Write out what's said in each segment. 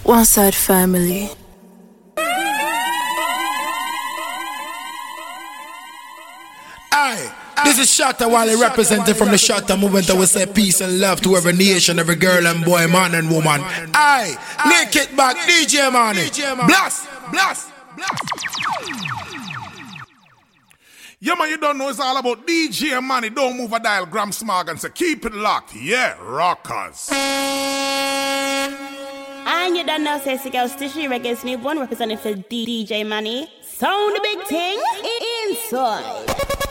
One Side Family. Aye, this is Shatta Wally representing from the Shatta movement that will say peace and love to every nation, every girl and boy, man and woman. Aye, link it back, DJ Money. Blast, blast, blast. Yeah, man, you don't know it's all about DJ Money. Don't move a dial, Gram Smog, and say keep it locked. Yeah, rockers. And you don't know, say, Girl Stishy Reggae's new one representing for DJ Money. Sound the big thing inside.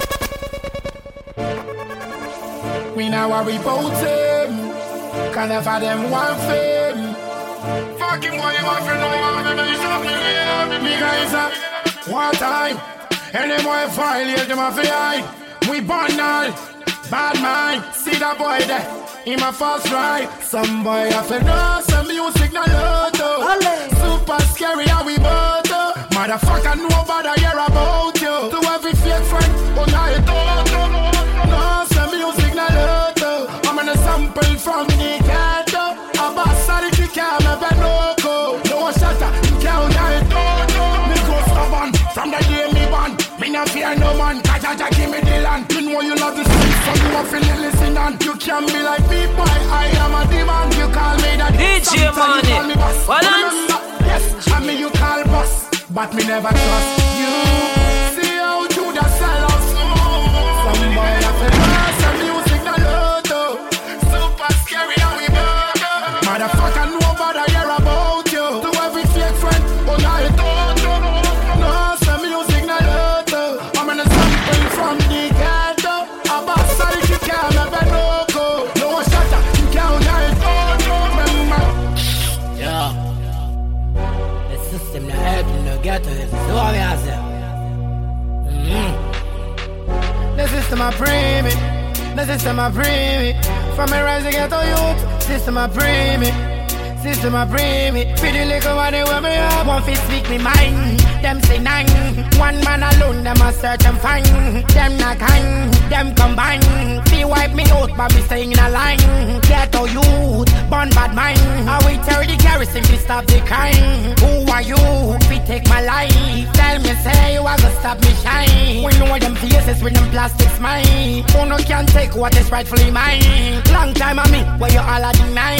We now worry about them. Can't have them one fame. Fucking boy, you want to know me guys up. One time. Any boy violate them off the eye. We born all bad mind. See that boy there in my first ride. Some boy have to know some music no lotto. Super scary how we boto. Motherfucker nobody hear about you. To every fake friend oh now you don't. No some music no lotto. I'm gonna sample from the ghetto. A boss of the kick out my loco. No shatter you can't now you don't. Me go stubborn from the day me born. Me no fear no man, Kajaja give me the land. You know you love the streets, so you are feeling listen on. You can be like me, boy, I am a demon. You call me that DJ Money. You call me boss. Yes, I mean you call boss, but me never trust you. See how you the sell us. Some boy have to know some music no lotto. Super scary how we go. Motherfucker nobody hear about you. To every fake friend, oh now you don't. No some music no lotto. I'm gonna sample from the ghetto. A boss of the kick out my loco. No shatter, you can't now you don't. Remember. Yeah. The system no help you no ghetto. So what we have said. The system a pre me. The system a pre me. From me rise to ghetto youth. System a pre me. System a bring me. Pretty little money where me up. One fit speak me mind. Them say nine. One man alone, them a search and find. Them not kind, them combine. They wipe me out, but me staying in a line. Ghetto youth, born bad mind. I will tell the garrison to stop the crime. Who are you? We take my life. Tell me say you are gonna stop me shine. We know them faces with them plastics mine. Who no can take what is rightfully mine. Long time on me, where you all are deny.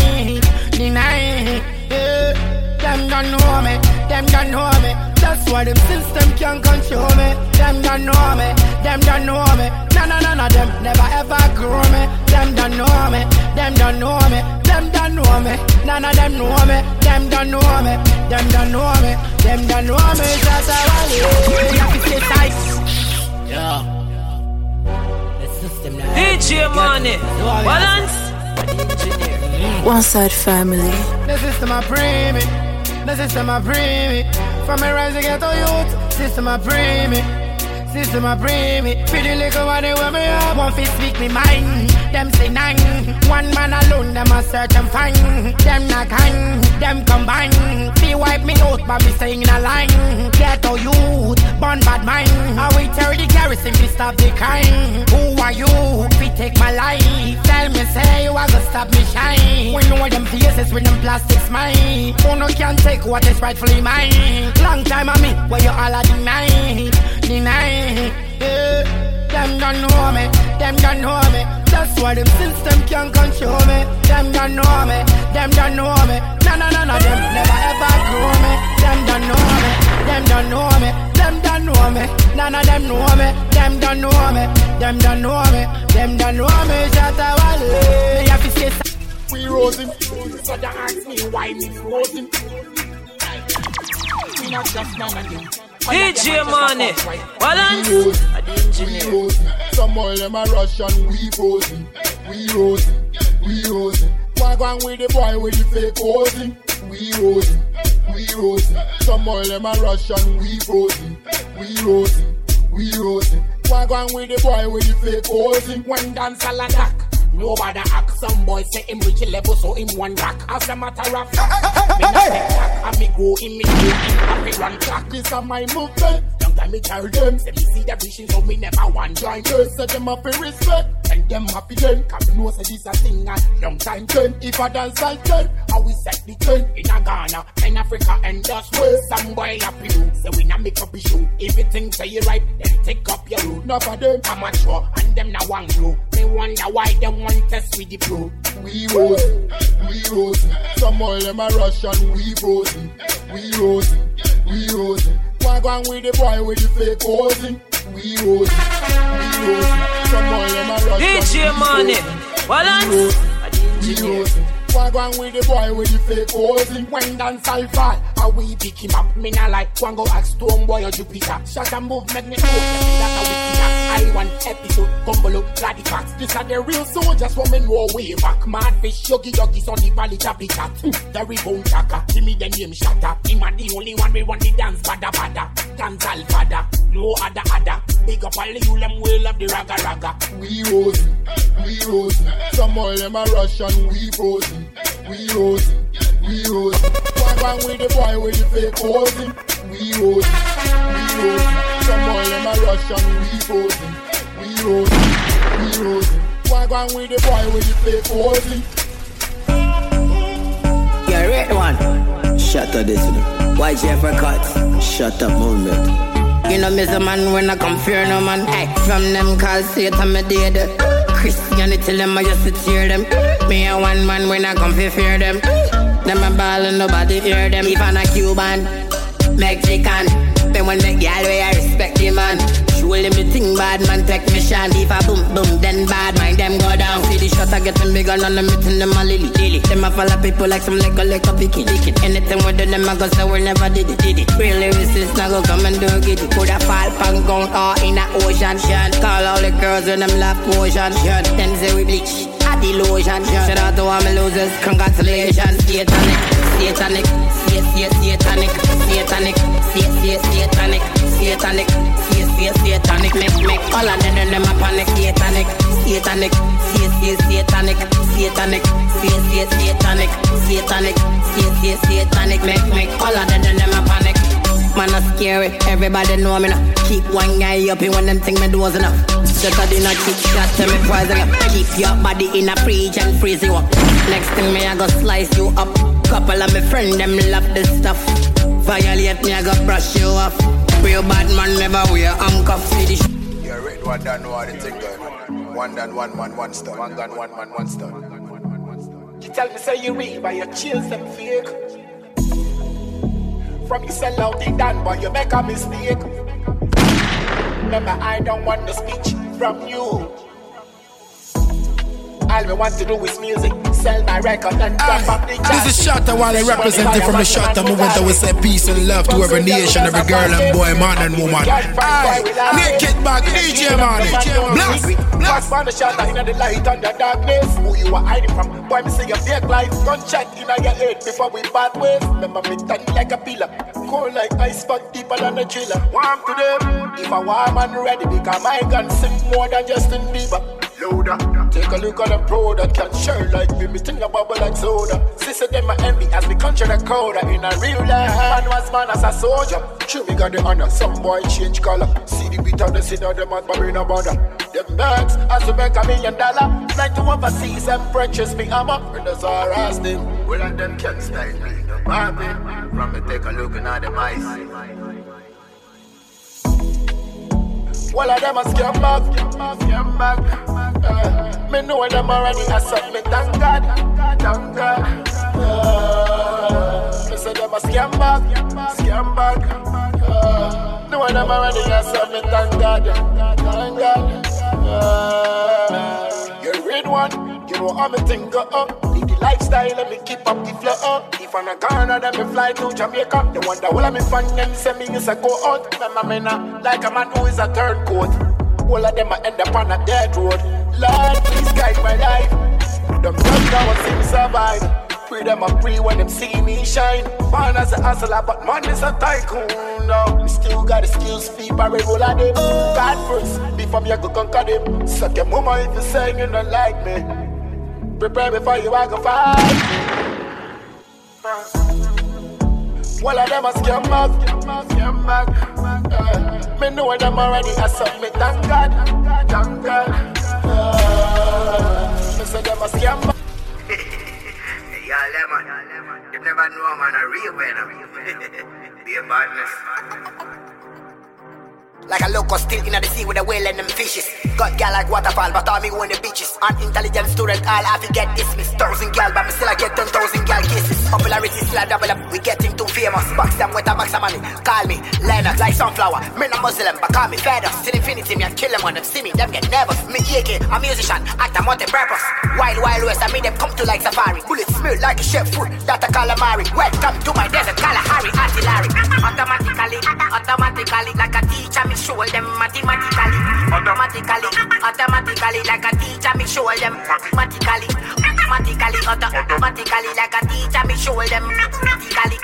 Yeah. Them don't know me, them don't know me. That's why them system can't control me. Them don't know me, them don't know me. None of them never ever grow me. Them don't know me, them don't know me. Them don't know me, none of them know me. Them don't know me, them don't know me. Them don't know me, that's how I live. You have to stay tight. Yeah. The system now. DJ Money. Balance. One Side Family. The system a pre me. The system a pre me. From me rise to ghetto youth. System a pre me. System a pre me. Pretty little money where me up. One fit speak me mind. Them say nine. One man alone, them a search and find. Them not kind, them combine. They wipe me out, but me staying in a line. Ghetto youth, born bad mind. I will tell the garrison to stop the crime. Who are you? We take my life. Tell me say you are gonna stop me shine. We know them faces with them plastics mine. Who no can take what is rightfully mine. Long time on me, where you all are deny. Yeah. Them don't know me, them don't know me. That's why them system can't control me. Them don't know me, them don't know me. None of them never ever grow me. Them don't know me, them don't know me. Them don't know me, none of them know me. Them don't know me, them don't know me. Them don't know me, Shatta Wally. Me have to say we rose him, so they ask me why me rose him. We not just none of them. DJ Money. Balance. Some boy them a Russian, we posing. We rosing. Walk on with the boy with the fake posing. We rosing. Some boy them a Russian, we posing. We rosing. Walk on with the boy with the fake posing. When dance all attack. Nobody act. Some boy say him reach a level, so him one rack. As a matter of fact, me not take back. And me go immediately, and me run clock. This is my movement. Long time me tell them, say me see the vision, so me never want join. Girls say them up in respect. And them happy then. Cause we know say this a thing and long time turn. If I dance like turn, how we set the turn. In a Ghana, in Africa and just where some boy happy do. So we not make up a shoe. If you think say you right, then take up your route. Not for them amateur and them now one glue. Me wonder why them want test with the pro. We rosy. Some all them a Russian. We rosy. Why go on with the boy with the fake posing? We rosy. Some all them a Russian. DJ Money, balance. We rosy. Why go on with the boy with the fake posing? When dance all fall, how we pick him up? Me nah like one go ask Stone Boy or Jupiter. Shut and move, make me know that's how we kick up. I want episode, Gumbolo, Bloody Facts. This are the real soldiers from me know way back. Mad fish, yogi on the valley chappy chat. The rebound chaka, give me the name shatter. Him a the only one we want the dance bada. Dance all fada, no other. Big up all the you them will love the raga. We rosy. Some all them a Russian, we rosy. Why go with the boy with the fake posing? We rosy. Some all them a Russian, we rosy. Why go with the boy with the fake posing? You're right one. Shut up this one. Why Jeffrey Cuts? Shut up movement. You know me the man when I come fear no man. Hey, from them calls Satan me dead. Christianity them I just to tear them. Me a one man when I come fear them. Them a ball and nobody hear them. Even a Cuban, Mexican. Then when the girl way I respect the man. Surely me think bad man take me shine. If I boom then bad mind them go down. See the shot I getting bigger none of me think them a lily. Them a follow people like some like a picky. Anything with them I go say we never did it. Really resist now go come and do it. Coulda fall pan gone or in a ocean. Call all the girls when them laugh motion. Then say we bleach. The lotion, shout out to all my losers, congratulations. Satanic, make all of them a panic. Satanic, make all of them a panic. Man a scary, everybody know me now. Keep one eye up when them think me doors enough. Just a dinner kick shot to me poison up. Keep your body in a fridge and freeze you up. Next thing me I go slice you up. Couple of my friend them love this stuff. Violate me I go brush you off. Real bad man never wear handcuffs. See the You're right, one done, no other thing going. One done, one man, one star. One gun, one man, one star. You tell me say you real, but your chills them fake. From you sell out the done, but you make a mistake. Remember, I don't want the speech from you. All we want to do is music, sell my record and drop up the chart. This is Shatta Wale representing from the Shatta movement that we say peace and love to every nation, every girl and boy, man and woman. Aye, naked back, DJ Money. Blast on the Shatta in the light and the darkness. Who you are hiding from? Boy, me say your fake life. Gunshot in your head before we part ways. Remember me turn like a pillar, cold like ice, but deeper than a driller. Warm to them, if I warm and ready, because my gun sing more than Justin Bieber. Loader. Take a look at the pro that can share like me. Me think a bubble like soda. Sister them my envy as me country the coda. In a real life, man was man as a soldier. True me got the honor, some boy change color. See the beat of the city, them at my no bother. Them bags as we make $1 million. Like to overseas and purchase me hammer. And that's all I ask them. Well and them can't style me, no Barbie. From me take a look at the mice. Well, of them a scam back. Me know them already accept me, thank God. Me say them a scam back. Know them already accept me, thank God. You read one, you know how me think go up. Lead the lifestyle, let me keep up the flow up. If I'm a Ghana, then me fly to Jamaica. The wonder all of me fan them say me is a go out. Remember me now, like a man who is a turncoat. All of them I end up on a dead road. Lord, please guide my life. Them just now see me survive. Pray them a pray when them see me shine. Born as a hustler, but man is a tycoon. No, me still got the skills, feet parade all of them. God first, before me I go conquer them. Suck your mama if you say you don't like me. Prepare before you I go fight. All of them a scam back. Me know them already accept me, thank God. Me say them a scam. Y'all lemon. You never know man a real winner. Be a badness. Like a local still in the sea with a whale and them fishes. Got gal like waterfall, but all me on the beaches. Unintelligent student, all I fi get dismissed. 1,000 gal, but me still I get 10,000 gal kisses. Popularity still a double up, we getting too famous. Box them with a box of money. Call me Leonard, like sunflower. Me not Muslim, but call me feathers. Till infinity, me I kill them when them see me, them get nervous. Me AK, a musician, act a multi-purpose. Wild West, I made them come to like safari. Bullets smell like a chef food, that a calamari. Welcome to my desert, Kalahari, artillery. Automatically, like a teacher, me show them mathematically. Automatically, like a teacher, me show them mathematically. Automatically, like a teacher, me show them mathematically.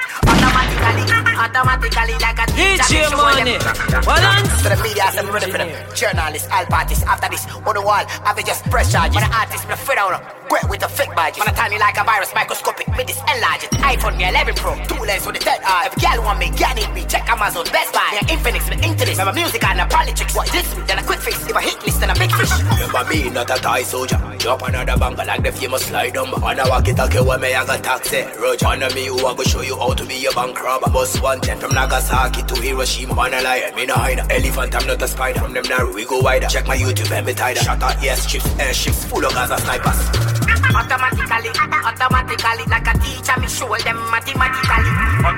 Automatically, like a teacher, me show them. So the media are ready for them. Journalists, all parties, after this, on the wall, have just press charges. When an artist, me afraid of them. Great with a fake badge. Man, I tiny like a virus, microscopic. Me this enlarge it. iPhone, me 11 Pro. 2 lens with the third eye. If y'all want me, y'all need me. Check Amazon, Best Buy. Me Infinix, me into this. My music and a politics. What this week, then a quick fix. If a hit list, then a big fish. Remember me, not a toy soldier. Drop another banger like the famous slide number. Wanna walk it, okay, when me, I got taxi. Roger, wanna me, who I go show you how to be a bank robber. Bus 110 from Nagasaki to Hiroshima. Wanna lie, me no hide. Elephant, I'm not a spider. From them narrow, we go wider. Check my YouTube and me tighter. Shot out airships, airships full of Gaza snipers. Automatically, like a teacher, me show them mathematically.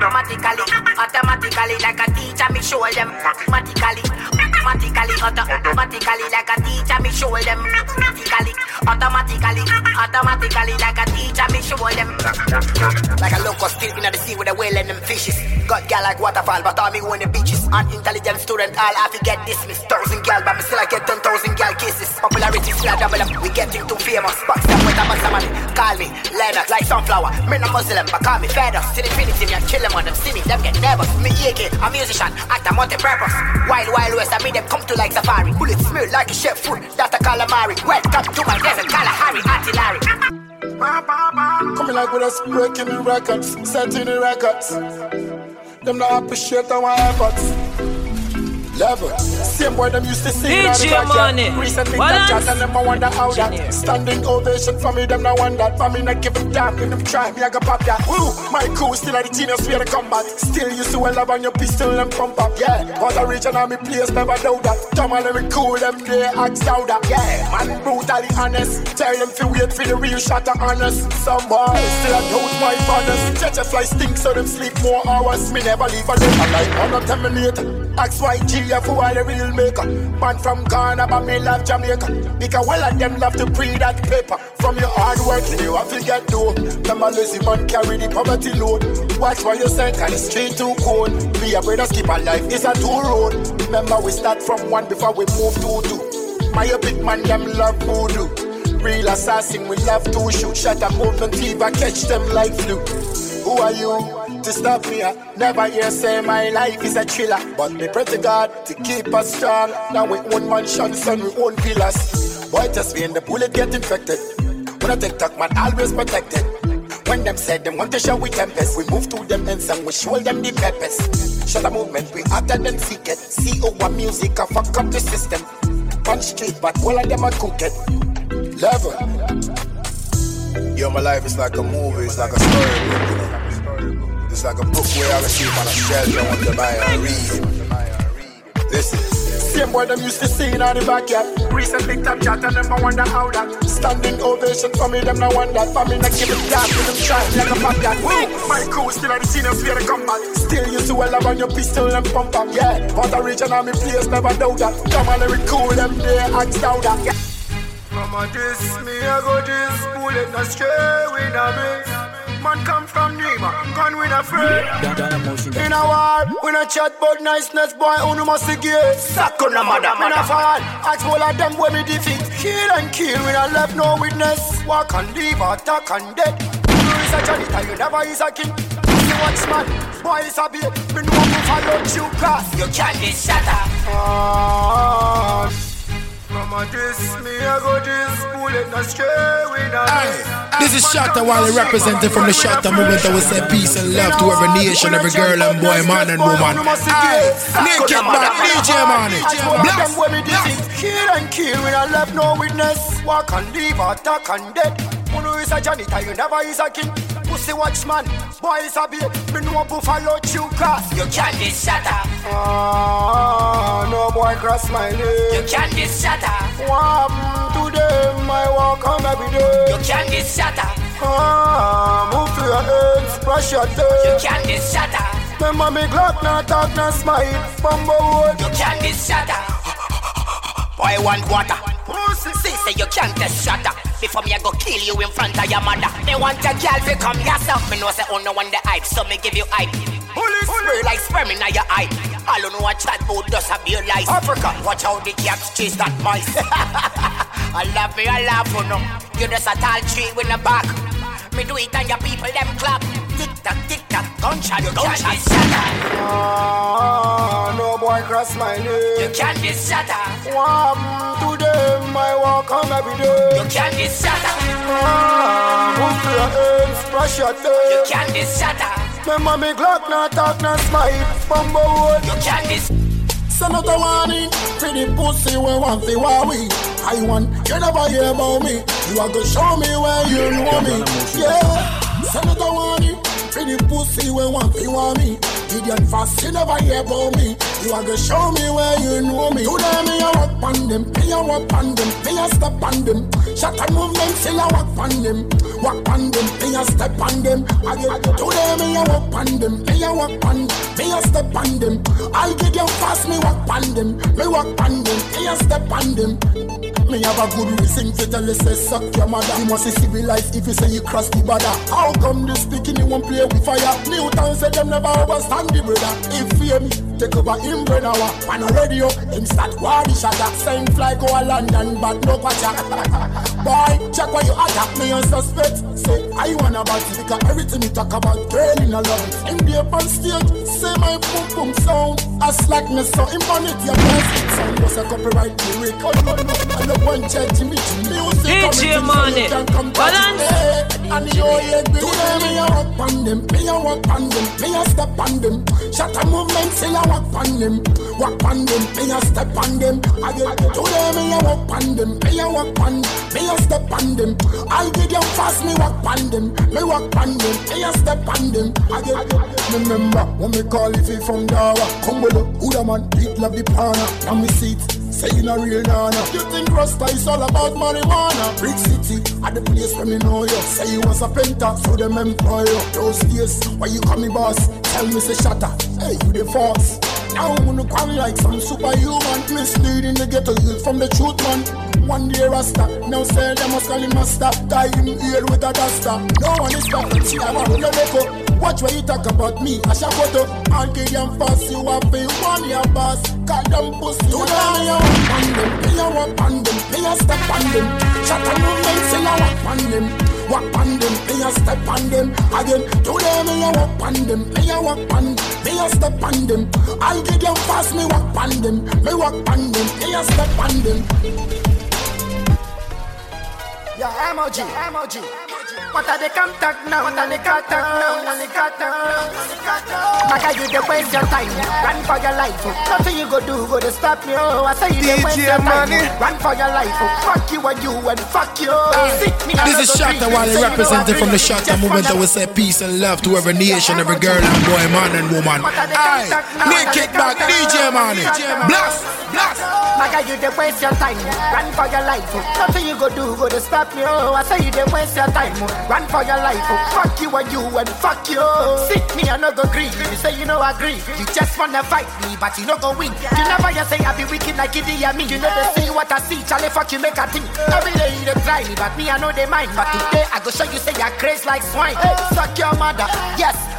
Automatically, like a teacher, me show them mathematically. Automatically, like a teacher, me show them mathematically. Automatically, like a teacher, me show them. Like a local still in the sea with a whale and them fishes. Got gal like waterfall, but all me on the beaches. Unintelligent student, all I fi get dismissed. 1,000 gal, but me still I get 10,000 gal kisses. Popularity still a double up, we getting too famous. Box them with a box of money. Call me Leonard, like sunflower. Me not Muslim, but call me feathers. Till infinity, me I kill them when them see me, them get nervous. Me AK, a musician, act a multi-purpose. Wild West, I made them come to like safari. Bullets smell like a chef food, that a calamari. Welcome to my desert, Kalahari, artillery. Coming like with us, breaking the records, setting the records. Them not appreciate our efforts. Level. Same boy them used to sing in the backyard. Recently that chat and them I wonder how that. Standing ovation for me, them no wonder. For me not giving damn, if them try me I go pop that. Woo, my crew still at the genius where they combat. Still used to well up on your pistol and pump up. Yeah, all the region on me place never know that. Come on, let me cool them there, act louder. Yeah, man brutally honest. Tell them to wait for the real shot of honest. Some boys still a doubt my honest. Judge a fly stink so them sleep more hours. Me never leave a little like on a terminator. Ask YG for all the real maker. Man from Ghana but me love Jamaica. Because well of them love to pre that paper. From your hard work you have to get low. Them a lazy man carry the poverty load. Watch what you say cause the street too cold. Be a brother skip a life is a two road. Remember we start from one before we move to two. My big man them love voodoo. Real assassin we love to shoot. Shot a movement fever catch them like flu. Who are you to stop me? I never hear say my life is a thriller. But me pray to God to keep us strong. Now we own mansions and we own villas. Boy just when the bullet get infected. When I take talk man always protected. When them said them want to show we tempest. We move to them ends and we show them the peppers. Shut the movement we hotter than secret. See our music I fuck up the system. On street but all of them are cooked. Level. Yo, my life is like a movie, it's like a story, you know. It's like a book where I receive on a shelf I want to buy and read. Listen. Same boy them used to sing in the backyard. Recently top chat and them I wonder how that. Standing ovation for me, them no wonder. For me not give it down, for them try like a pop that. Woo! My crew still at the scene and fear the combat. Still used to well up on your pistol and pump up. Yeah, but the region on me place never doubt that. Come on, let me cool them there, act louder. Yeah. Mama this, me I go this. Bullet no stray, we no miss. Man come from Nima, gun we no afraid. In a war, we no chat but niceness. Boy, who no must get sack on the mother. Me no fall, ask all of them where me defeat. Kill and kill, we no left no witness. Walk and leave, attack and dead. You is a janitor, you never is a king. You watch man, boy is a babe. Me no want to follow you cause you can't be shatter. From a this, me I go this, bullet not stray with a This is Shatta Wally representing from the Shatta movement that will say peace and love to every nation, every girl and boy, man and woman. Naked back, DJ Money. Blast, blast. Kill and kill, we don't left no witness. Walk and leave, attack and dead. Who is a janitor, you never is a king. Pussy watchman, boy is a beer. Me know buffalo chew grass. You can't be Shatta. No boy cross my leg. You can't be Shatta. Today my walk home every day. You can't be Shatta. Move to your hands, brush your teeth. You can't be Shatta. Remember me Glock, not talk, not smile. Bumbo. You can't be Shatta. Boy want water. See, say you can't just shut up. Before me I go kill you in front of your mother. They want a girl to come yourself. Me know say oh no one the hype, so me give you hype. Police spray like sperm in your eye. All you know a chat about does a beer lies. Africa, watch how the cats chase that mice. I love me, I laugh for no. You just a tall tree with a back. Me do it and your people them clap. Tick tock, gunshot, you can't be Shatta. No boy cross my leg. You can't be Shatta. Today my walk home every day. You can't be Shatta. Move to your hands, brush your teeth. You can't be Shatta. Remember me Glock, not talk, not smile. Bumbo. You can't be. Send out a warning for the pussy we want to Huawei. I want, you never hear about me. You are gonna show me where you know me. Yeah, send out a warning for the pussy we want to Huawei. Idiot fast, you never hear about me. You are gonna show me where you know me. Today me a walk on them, me a walk on them, me a step on them. Shatta movement, still a walk on them. Walk on them, me a step on them. Today me a walk on them, me a walk on them, me a step on them. I'll get them fast, me walk on them, me walk on them, me a step on them. Me have a good reason to tell you say suck your mother. You must be civilized if you say you cross the border. How come this bikini won't play with fire? Newton said them never overstand the brother. If you hear me, take over him brother. On a radio, him start war the shatter. Same fly go a London, but no patcha. Boy, check where you attack me and suspect. Say I wanna about it because everything you talk about girl in a love. In the upon stage, say my boom boom sound. A slackness so impunity your best. Sound was a copyright lyric. One judge me, DJ Money, balance. And you hear me, me a walk on them, me a walk on them, me a step on them. Shatta movement, still a walk on them, walk on them, me a step on them. Today me a walk on them, me a walk on, me a step on them. I'll get them fast, me walk on them, me walk on them, me a step on them. Remember when me call it from Dawa, Kumbolo, Uda man, beat love the pana, and me seat. Say you not real nana. You think Rasta is all about marijuana? Brick City, at the place where me know you. Say you was a painter, so them employ you. Those days, why you call me boss? Tell me say Shatta, hey you the force. Now I'm gonna come like some superhuman. Misleading the ghetto youth from the truth man. One day Rasta, now say them must call him master. Die in here with a duster. No one is stopping, see I want to let go. Watch what you talk about me, I shall photo. I'll get them fast, you have to one your boss. Call them pussy, you know me a walk on them, me a walk on them, me a step on them. Shatta movement, still a walk on them, walk on them, me a step on them. Again, today me a walk on them, me a walk on, me a step on them. I'll get them fast, me walk on them, me walk on them, me a step on them. Yeah, emoji. What are the contact now? What are the contact now? Maka, you dey waste your time. Run for your life. Nothing you go do, go to stop me. Oh, I say you dey waste your time. Run for your life. Fuck you and you and fuck you. This is Shatta Wally representing from the Shatta movement that will say peace and love to every nation, every girl and boy, man and woman. Aye, naked back, DJ Money. Blast. Maka, you dey waste your time. Run for your life. Nothing you go do, go to stop me. Oh, I say you dey waste your time. Run for your life. Fuck you and you and fuck you. Sick me, I no go agree. You say you no agree. You just wanna fight me, but you no go win. You never just say I be wicked like Idi Amin. You know they see what I see. Charlie, fuck you, make a think. Every day you dey try me, but me I know they mind. But today I go show you say you're crazy like swine. Hey, suck your mother. Yes.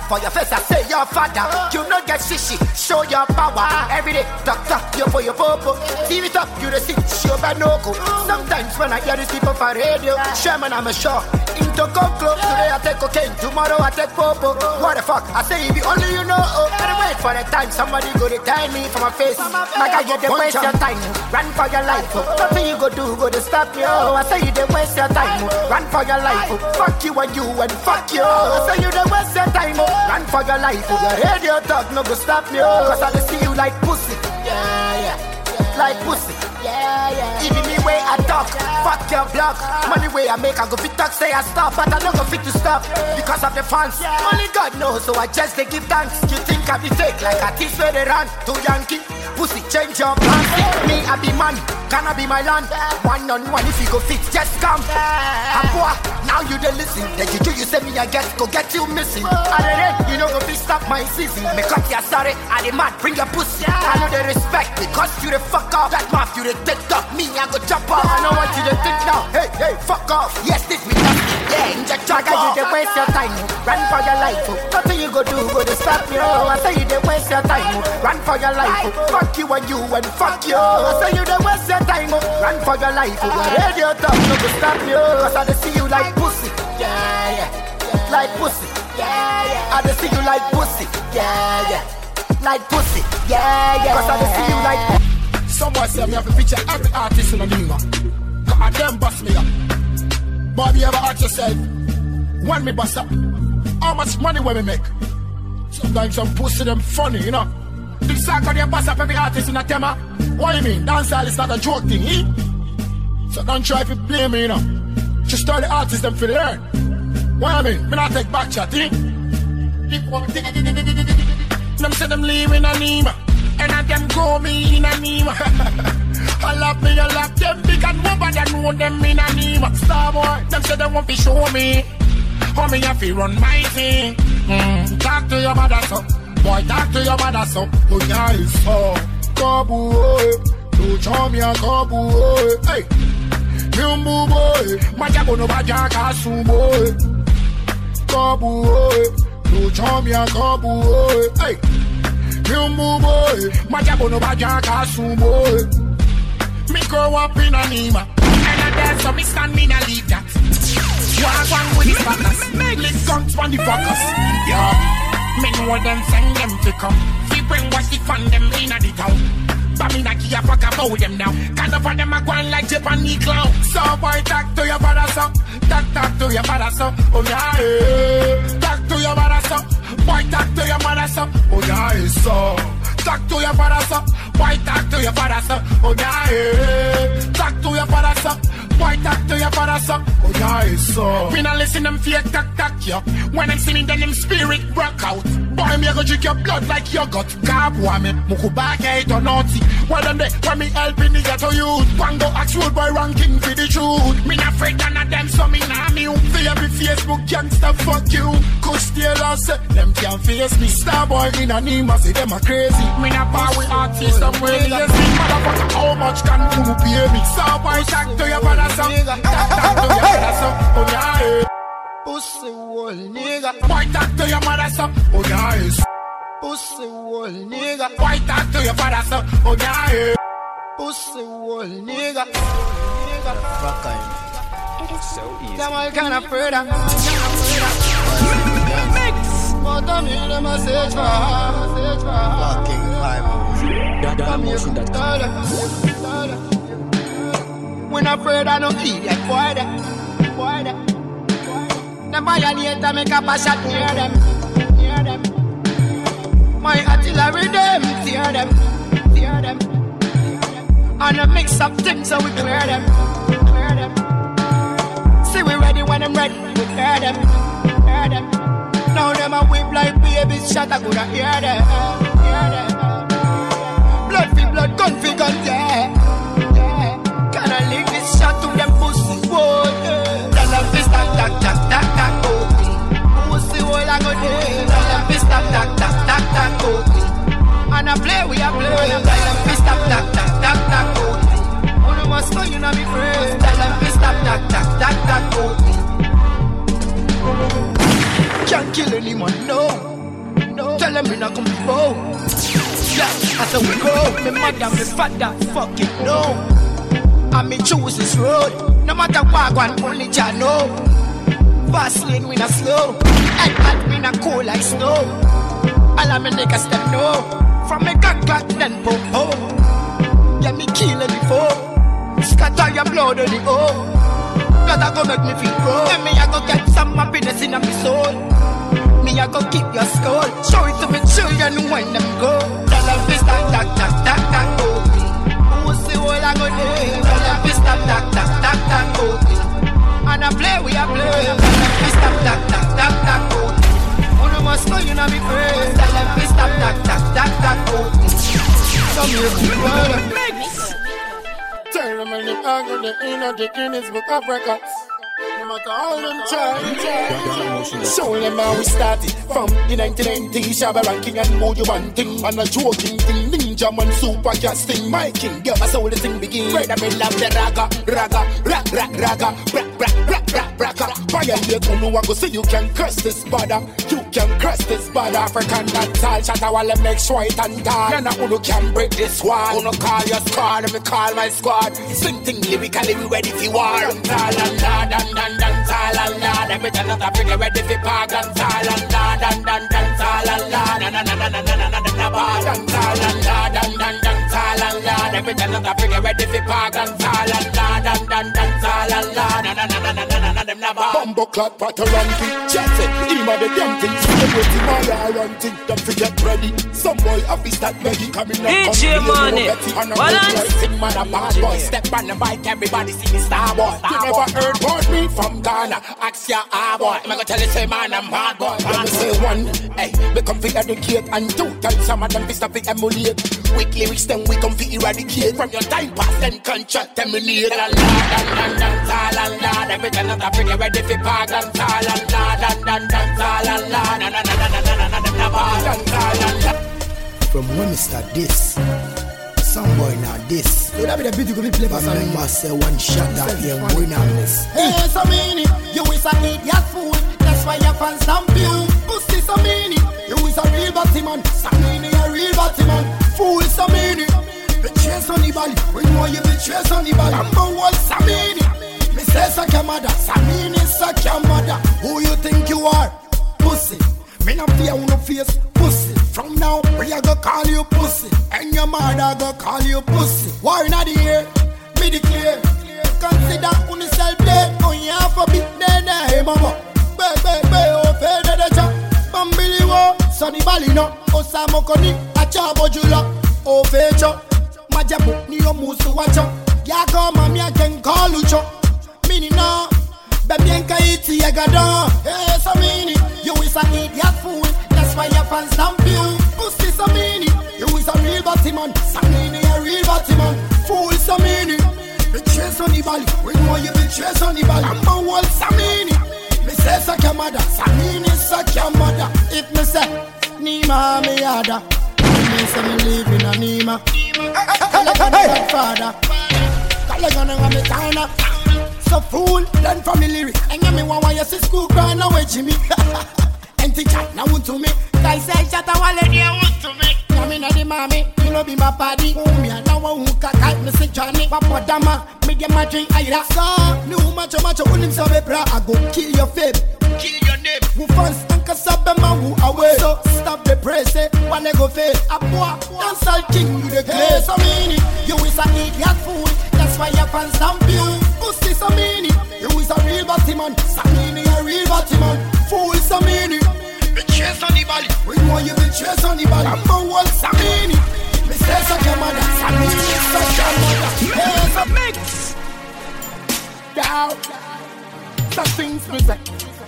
for your face, I say your father. You not get shishi, show your power. Every day, doctor, you for your popo. TV it up, you the sit, show banoko. Sometimes when I hear these people for radio, Sherman, I'm a show. Into Conclo, today I take cocaine, tomorrow I take popo. What the fuck? I say if you only you know. I wait for the time somebody go to tie me from my face. Like I get the waste your time, run for your life. Nothing you go do, go to stop you. I say you the waste your time, run for your life. Fuck you and you and fuck you. I say you the waste your time, run for your life. Your radio talk no go stop you. Cause I see you like pussy, yeah. Like pussy, yeah. Even the way I talk, fuck your block. Money way I make, I go fit talk, say I stop, but I don't go fit to stop because of the fans. Only God knows, so I just they give thanks. You think I be fake, like a teach where they run to Yankee. Pussy, change your plans. Me, I be man, gonna be my land. One on one, if you go fit, just come. Boy, now you dey listen. The juju you say me I get, go get you missing. You know go fit stop my season. Me cut ya sorry, I the mad, bring your pussy. I know the respect because you the fuck off. That mouth you the take up, me I go chop off. I know what you the think now. Hey, fuck off. Yes, this me nasty. Yeah, inject your you dey waste your time. Run for your life. Nothing you go do, go to stop you. I say you dey waste your time. Run for your life. Fuck you and you and fuck you. I say you dey waste your time. Run for your life. Your radio talk no go stop you. Cause I dey see you like pussy. Yeah. Like pussy. Yeah. I dey see you like pussy. Yeah. Like pussy. Yeah. Cause I dey see you like pussy. Somebody say me have to feature every artist in the Nima. God damn bust me up. Boy, you ever ask yourself, when me bust up, how much money will we make? Sometimes some pussy them funny, you know. This song they bust up every artist in the tema. What do you mean? Dancehall is not a joke thing, eh? So don't try to blame me, you know. Just tell the artists them to learn. What do you mean? Me not take back chat, eh? Them say them leave in a Nima. And I them go me in a Nima. I love me, I love them because nobody know them in a Nima. Star boy, them say they want to show me how me have to run my thing. Talk to your mother, so. Boy, talk to your mother, so. Oh, yeah, it's so. Kabu, don't show me a kabu, hey. Yumbu, boy. Majago no bajaga, su, boy. Kabu, don't show me a kabu, hey. Yumbu, boy. Majago no bajaga, su, boy. Me grow up in a Nima. And I dance, so me stand me na leave that. Walk on with the backers. Lick guns on the fuckers. Yeah. Me know them send them to come. We bring what's the fun them in a the town. But me not give a fuck about them now. Kind of for them a going like Japanese clown. So boy, talk to your father, so. Talk to your father, so. Oh yeah, talk to your mother, so. Boy, talk to your mother, so. Oh yeah, so. Talk to your father, so. Boy, talk to your father, so. Oh yeah, talk to your father, so. Boy, talk to your father, so. Oh yeah, so. We not listen them fake talk, yo. When I'm singing, then them spirit broke out. Boy, me go drink your blood like yogurt. Kabwa me, muku back it or naughty. Well them they, when me helping the ghetto youth. Wango ask road boy ranking for the truth. Me not afraid none of them, so me nah me. For every Facebook gangster, fuck you. Kush Taylor say, them can't face me. Star boy in a Nima, say them a crazy. Me not power with artists, I'm really lazy. Motherfucker, how much can you pay me? Star boy, talk to your father, son. Talk to your father, son. Oh yeah, pussy wall nigga. Boy, talk to your mother, son. Oh yeah, pussy wall nigga. Boy, talk to your father, son. Oh yeah, pussy wall nigga. It's so easy. Them all kind of further. But I'm in them a search for fucking Bible. That motion that when I'm afraid I don't eat that boy that. Them violate and make a passion near them. My artillery them, tear them. And a mix of things so we clear them. See we ready when I'm ready, we clear them. Now them a whip like babies, shot I coulda hear them. Blood for blood, gun for gun, yeah. Can I leave this shot to them pussy, boy? Tell them to stop, tack, oh. Pussy, all I go do. Tell them to stop, tack, oh. And I play, we a play. Tell them to stop, tack, oh. All the ones know you know me friend. Tell them to stop, tack, oh. Can't kill anyone, no. Tell them we not come before. Yeah, I said we go. Me mother, me father, fuck it, no. And me choose this road. No matter what, one only Jah know. Fast lane, we not slow. And hot, we not cool like snow. All of me niggas them know. From me gun clock, then po-po. Yeah, me kill it before. Scatter your blood on the O. God, I go make me feel grow. And me, I go get some happiness in my soul. Me, I go keep your skull. Show it to me children when them go. Tell them this, that, go. Who see what I go do? Tell them this, that, go. And I play, we are play. Tell them this, that, go. Who no must know you know me praise. Tell them this, that, go. Come here, people. Tell them when they argue, they in the Guinness Book of Records. No matter how them try. Show them how we started from the 1990s. Shabba ranking and Mojo one thing. And a joking thing. Ninja man super casting. My king, girl, that's how the thing begin. Right up in love the raga. Violate who know I go see you can curse this bada. You can curse this bada. African dance all chatter while I make sure it and down. None who can break this wall. Who no call your squad, let me call my squad. Sing thing lyrically, we ready for war. Dance all and la. Every time that I bring it ready for park. Dance all and la. Dance all and la. Dance all and la. Dance all and la. Every time that I bring it ready for park. Dance all and la. Dance all and la. Bumbo clock, patter ranking. Chatty, him a the damn thing. Celebrity my ranting. Don't forget ready. Some boy office that Maggie coming up. DJ Money. Balance. Man a bad boy. Step on the bike, everybody see me star boy. You never heard about me from Ghana. Ask your boy. I'm gonna tell you say man I'm bad boy. Let me say one. Hey, we come fi educate and two. Tell some of them fi stop fi emulate. Weak lyrics then we come fi eradicate. From your time past then contract terminate. Every time that I bring it ready for park. Dance all and la. From when we start this, some boy now this. So that be the beat you could play for some must say one shot that here win on this. Hey, so meanie, you is a idiot fool. That's why your fans stamp you. Pussy so meanie, you is a real Batman. Samini a real Batman. Fool so meanie, betray anybody. When you want you betray anybody. Number one Samini. Me say suck your mother, Samini suck your mother. Who you think you are? Pussy. Me not fear who no face, pussy. From now, we a go call you pussy. And your mother go call you pussy. War in the air, me declare. Consider yourself dead. Oh yeah, for big dead. Hey mama, oh fede de cha. Bambili wo, Sonny Balino. Osamo koni, achabo jula. Oh fecho, majabu ni yo musu wacho. Ya go mami I can call you cho. Mini no, baby enka iti yagado. Hey so mini, you is a idiot fool. That's why your fans stamp you. Pussy so mini, you is a real Batman. Samini a real Batman. Fool so mini, betray anybody. When you want you betray anybody. Number one Samini, me say suck your mother. Samini suck your mother. If me say Nima me yada, me say me live in a Nima. Hey, father, call gonna me town. So fool, learn from me lyrics. And you me one why you see school crying away Jimmy. And teacher now want to me. Guys say shut a wallet you want to me. Now me not the mommy, you know be my party. Oh me and now who can me say Johnny. Papa Dama, me get my drink Ira. So no macho who him so be bra. I go kill your fame, kill your name. Who fans and kasabe man who away. So stop the praise, one go fail. A boy, dance all king you the grace. So meanie, you is a idiot fool. That's why your fans stamp you. Pussy so meanie, you is a real Batman. Samini a real Batman. Fool so meanie, betray anybody. When you want you betray anybody. Number one Samini, me say suck your mother. Samini suck your mother. Here's a mix. Down, some things me say.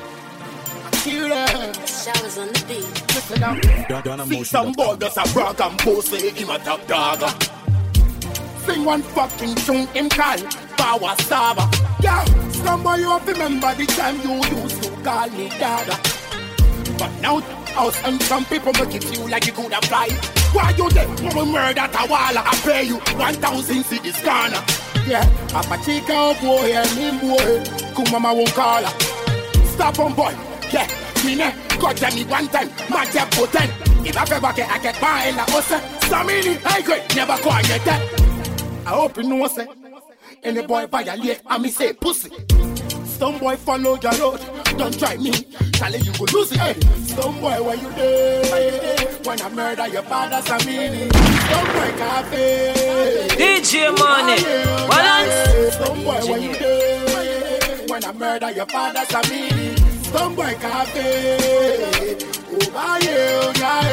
Showers on the beat. Listen up. See some boy just a brag and boast say him a top dog. Sing one fucking tune him call Power Saba. Yeah, some boy you have to remember the time you used to call me dada. But now house and some people make it feel like you could have fly. Why you there? When we murder Tawala, I pay you 1,000 cities corner. Yeah, a Pachika boy and him boy. Kumama won't call her. Stop on boy. Yeah, me ne, got me one time, man get potent. If I ever get, I get by in la ose. Samini, I great, never go and get that. I hope you know say, any boy by your leg, I me say pussy. Some boy follow your road, don't try me, tell you go lose it. Hey. Some boy when you there, when I murder your father, Samini. Some boy cafe, DJ Money, balance. Some boy when you there, when I murder your father, Samini. Some boy cafe, over you, yeah.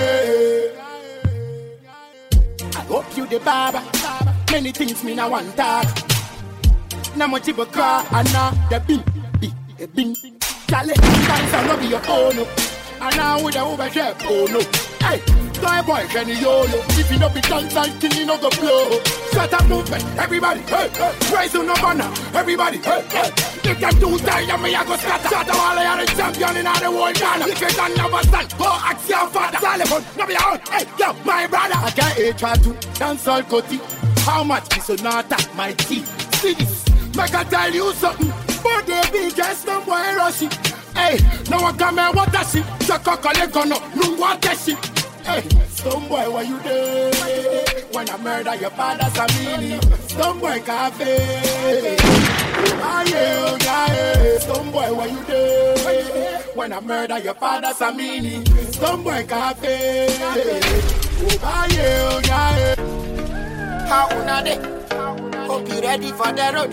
I hope you the barber. Many things me now want talk. Now much of a car and now the bing. Charlie, dance and not be your own. And now with the overshare, oh no. Hey, toy boy, can you YOLO? If you don't be dance and king, you know go blow. Shut up movement, everybody, hey, hey. Rise on the banner, everybody, hey, hey. If them too tired, me I go scatter. Shut up all I the champion in all the world, Ghana. If you don't never stand, go ask your father. Telephone, not be your own, hey, yo, my brother. I can't try to dance all Coti. How much is sonata, my teeth? See this, make I tell you something. But they be just no boy rushing. Hey, no one come and what that shit. Chaka Kalekono, no what that shit. Hey, some boy, why you there? When I murder your father, Samini. Some boy cafe. Ah, yeah. Some boy, why you there? When I murder your father, Samini. Some boy cafe. Ah, yeah. How una de? Hope you ready for the road.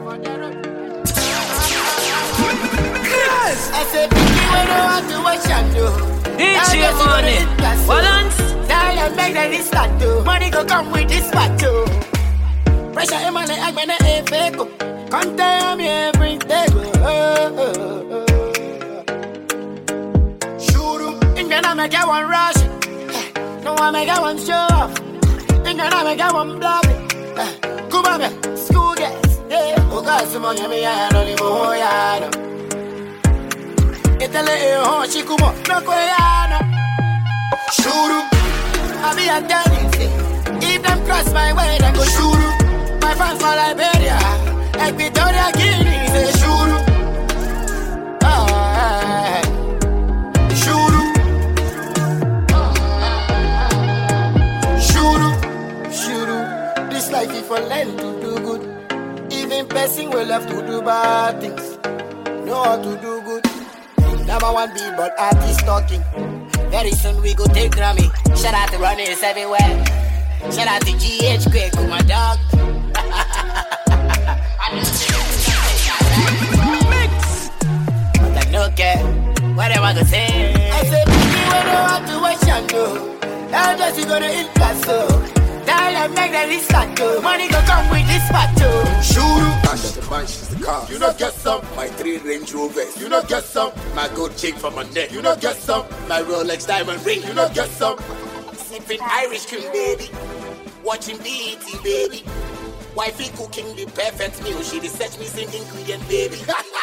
I said, Pinky, we don't want to watch and do. DJ Money, balance. Now you make the list start to. Money go come with this spot too. Pressure him on the egg, man, the fake. Come tell me every day. Shoot him. In the night, I get one rush. No one make one show off. In the night, I get one block. Come on, school guys. Oh, God, some money, me, I don't even know. Itele ho chikumo no koyana. Shuru, I be a daddy. If them cross my way, then go shuru. My fans for Liberia, Equatorial Guinea, say shuru. Shuru. This life if I learn to do good, even person will have to do bad things. Know how to do good. Number one billboard artist talking. Very soon we go take Grammy. Shout out to runners everywhere. Shout out to GH Quick, my dog. But I don't care. What am I gonna say? I said, Pinky, we don't want to watch and go. Now just you gonna hit that so. Now you make the list start to. Money go come with this spot too. Shuru. The bunch is the car. You don't get some. My 3 Range Rovers. You don't get some. My gold chain from my neck. You don't get some. My Rolex diamond ring. You don't get some. Sipping Irish cream, baby. Watching BET, baby. Wifey cooking the perfect meal. She research me same ingredient, baby.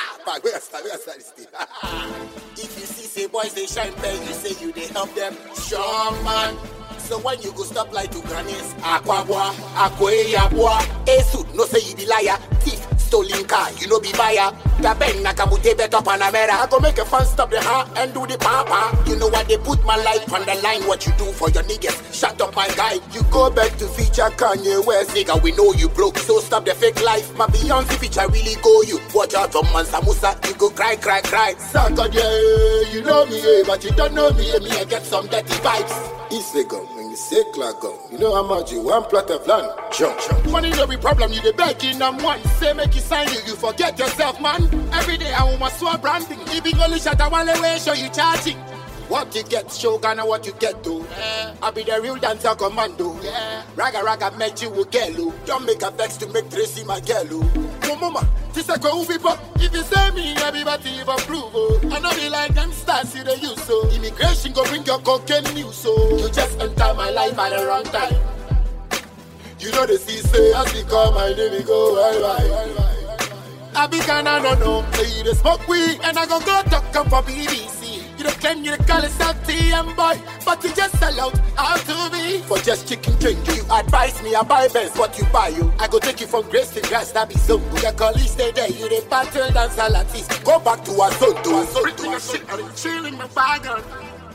If you see say boys they shine pen, you say you they help them. Strong man. So when you go stop like to grannies, aquabwa, aquayabwa, suit, no say you be liar, thief, stolen car, you know be buyer. Taben nakabute bet up Panamera. I go make a fan stop the heart and do the papa. You know what they put my life on the line, what you do for your niggas. Shut up my guy, you go back to feature Kanye West, nigga. We know you broke, so stop the fake life. My Beyonce feature really go you. Watch out from Mansa Musa, you go cry. Saka yeah, you know me, but you don't know me. Me I get some dirty vibes. Instagram. Say Clago, you know how much you want plot of land. Jump. Money no be problem, you the begging them one. Say make you sign you forget yourself, man. Every day I want swear branding. Even only shut a one way, show you charging. What you get, show Ghana what you get to. I be the real dancer commando. Raga make you a girl. Don't make a vex to make Tracy my girl. No mama, this a go people. If you say me, everybody even prove. I know they like them stars you they use so. Immigration go bring your cocaine news so. You just enter my life at the wrong time. You know the sea say as we call my name we go bye. I be Ghana no. Say you the smoke weed and I go talk come for BBC. You the claim you the call yourself TM boy, but you just sell out all to me. For just chicken drink, you advise me I buy best, what you buy you. I go take you from grace to grass, that be so good. Your colleagues stay there, you the battle dance all at least. Go back to our zone, to our zone, to our zone. Chill in my bag on.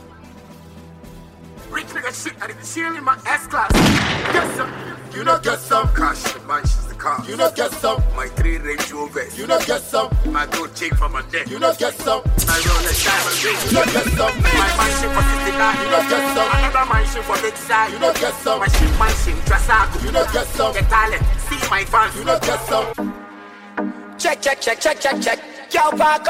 Rich nigga shit, I didn't chill in my S-Class. Get some, you know get some. Cash, the mansions, the car. You know get some. My 3 Range Rovers. You know get some. My gold chain from my neck. You know get some. My Rolex diamond ring. You know get some. My mansion for 69. You know get some. Another mansion for big side. You know get some. My ship mansion, Trasago. You know get some. Get talent, see my fans. You know get some. Check. Yo, back.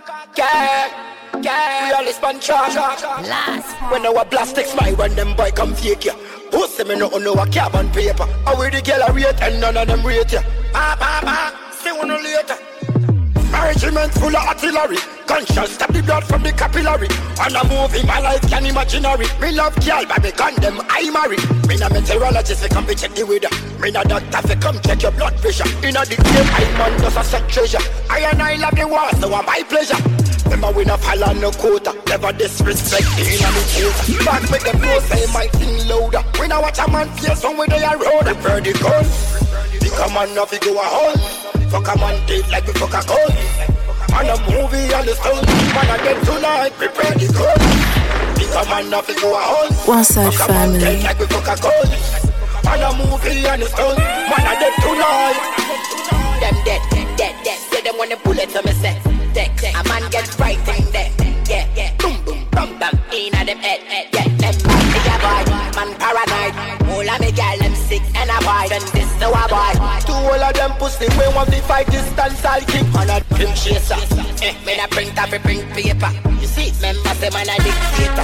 Yeah, we all is pan charge. Last. When our plastics my when them boy come fake ya. Who say me no know a carbon paper? How we the girl a rate and none of them rate ya. See one later. My regiment full of artillery. Conscious stop the blood from the capillary. On a movie my life can imaginary. Me love girl but me condemn I marry. Me na meteorologist fi come be check the weather. Me na doctor fi come check your blood pressure. Inna the game I man does a suck treasure. I love the war so I'm my pleasure. Remember we no follow no quota. Never disrespect the enemy quota. Back make them know say my thing louder. We now watch a man face on where they are road. Prepare the gun. The command of it go a hole. Fuck a man date like we fuck a gun. On a movie on the stone. Man again tonight. Prepare the gun. The command of it go a hole. One Side Fuck a man Family. date like we fuck a gun. On a movie on the stone. Man again tonight. Them dead. Say them when the bullets on me set. A man gets frightened there. Yeah. Boom, bum, inna them head. Yeah, them man, nigga boy. Man paranoid. All of me gal, them sick and avoid. And this no a boy. Two all of them pussy, we want to fight distance, I'll kick on a dream chaser. Me na print off a print paper. You see, member say man a dictator.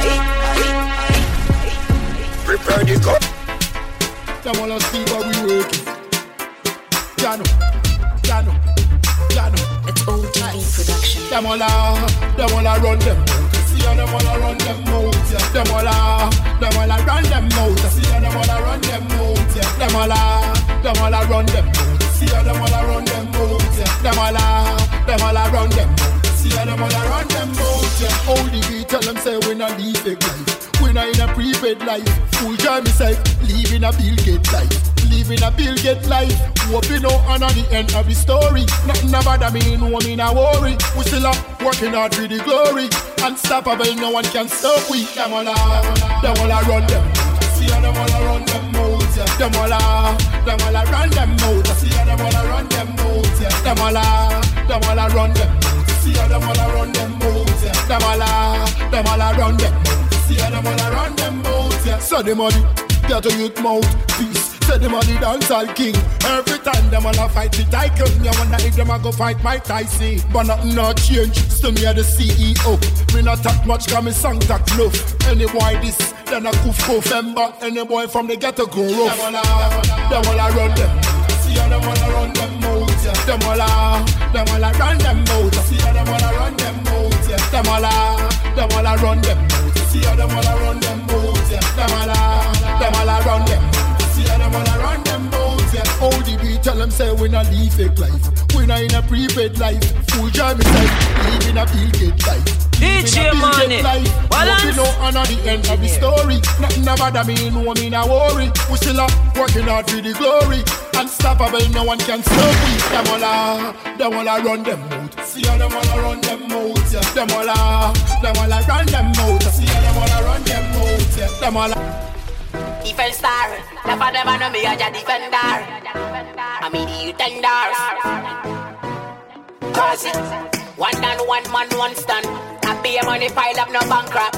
Prepare the cup. Them wanna see what we working. Jano. It's ODB production. Them all run them mouth. See how them all run them mouth. Yeah. Them all run them mouth. See how them all run them mouth. Yeah. Them all run them mouth. See how them all run them mouth. Yeah. Them all run them mouth. See how them all run them mouth. Yeah. ODB tell them say we not live fake life. We not in a prepaid life. Full joy myself, living a Bill Gates life. Living a Bill Gates life. Hope you know honor the end of the story. Nothing about me, no me not worry. We still are working hard for the glory. Unstoppable, no one can stop we. Them all run them. See how them all run them mouth. Yeah. Them all run them mouth. See how them all run them mouth. Yeah. Them all run them mouth. See how them all run them mouth. Yeah. Them all run them mouth. See how them all run them mouth. Yeah. So the money get a youth mouth peace. Say them on the dancehall king. Every time them wanna fight the tycoon. You wonder if them a go fight Mike Tyson. But nothing not change. Still me a the CEO. Me not talk much cause me song talk love. Any boy this, then a goof member. Any boy from the ghetto go rough. Them all run them. See how them all run them mouth. Yeah. Them all run them mouth. See how them all run them mouth. Yeah. Them all run them mouth. See how them all run them mouth. Yeah. Them all run them mouth. See how them all run them mouth. Yeah. ODB tell them say we not live fake life. We not in a prepaid life. Full joy myself, living a Bill Gates life. DJ Money. Balance. We know honor the end of the story. Nothing about me, no me not worry. We still are working hard for the glory. Unstoppable, no one can stop we. Them all run them mouth. See how them all run them mouth. Yeah. Them all run them mouth. See how them all run them mouth. Yeah. Them all. Defense star, never know me as a defender. I mean you tenders. Cause it, one man, one stand. I pay money pile up, no bankrupt.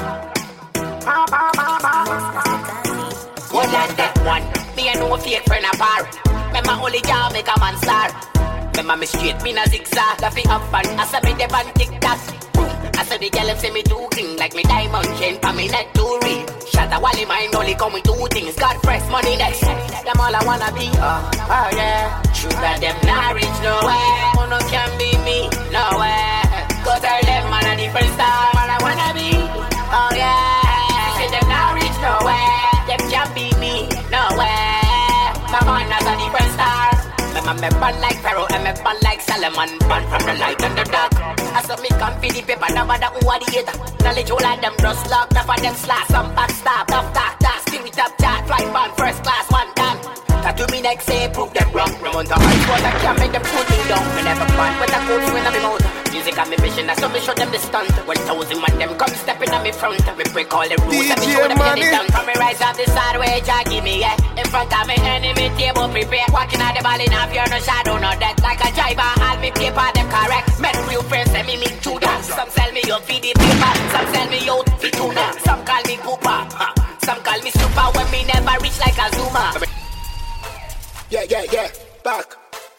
Good like that one, me and no fake friend apart. Remember only job make a man star. Remember me straight, me na zigzag. I feel up and I said me the band TikTok. I said the girl say me too clean, like me diamond chain for me neck too real. Shut a wally mind only come with 2 things. Got fresh money next. Them all I wanna be. Oh yeah. Sugar them not reach nowhere. No can be me nowhere. Cause I left man a different star. All I wanna be. Oh yeah. Say them not reach nowhere. Them can't be me nowhere. My man has a different star. My I'm a band like Pharaoh, I'm a band like Solomon, born from the light and the dark. I saw me come for the paper, no matter who are the hater. Knowledge all of them just locked up for them slash. Some backstab, tough talk, still with up chat, flight band, first class, one damn. That to me next say, prove them wrong. No amount of high I can't make them put me down. We never plan, but I go through in my mouth. Music and me mission, I saw me show them the stunt. 1,000 man them come stepping on me front. We break all the rules and me show them get it done. From me rise up the side way, Jah give me, yeah. In front of me enemy table prepare. Walking out the ball in half, you're no shadow, no death. Like a driver, all me paper, them correct. Met real friends, send me meet to dance. Some sell me up for the paper, some sell me out for tuna. Some call me Cooper, some call me super when me never reach like a Zuma. Yeah, back.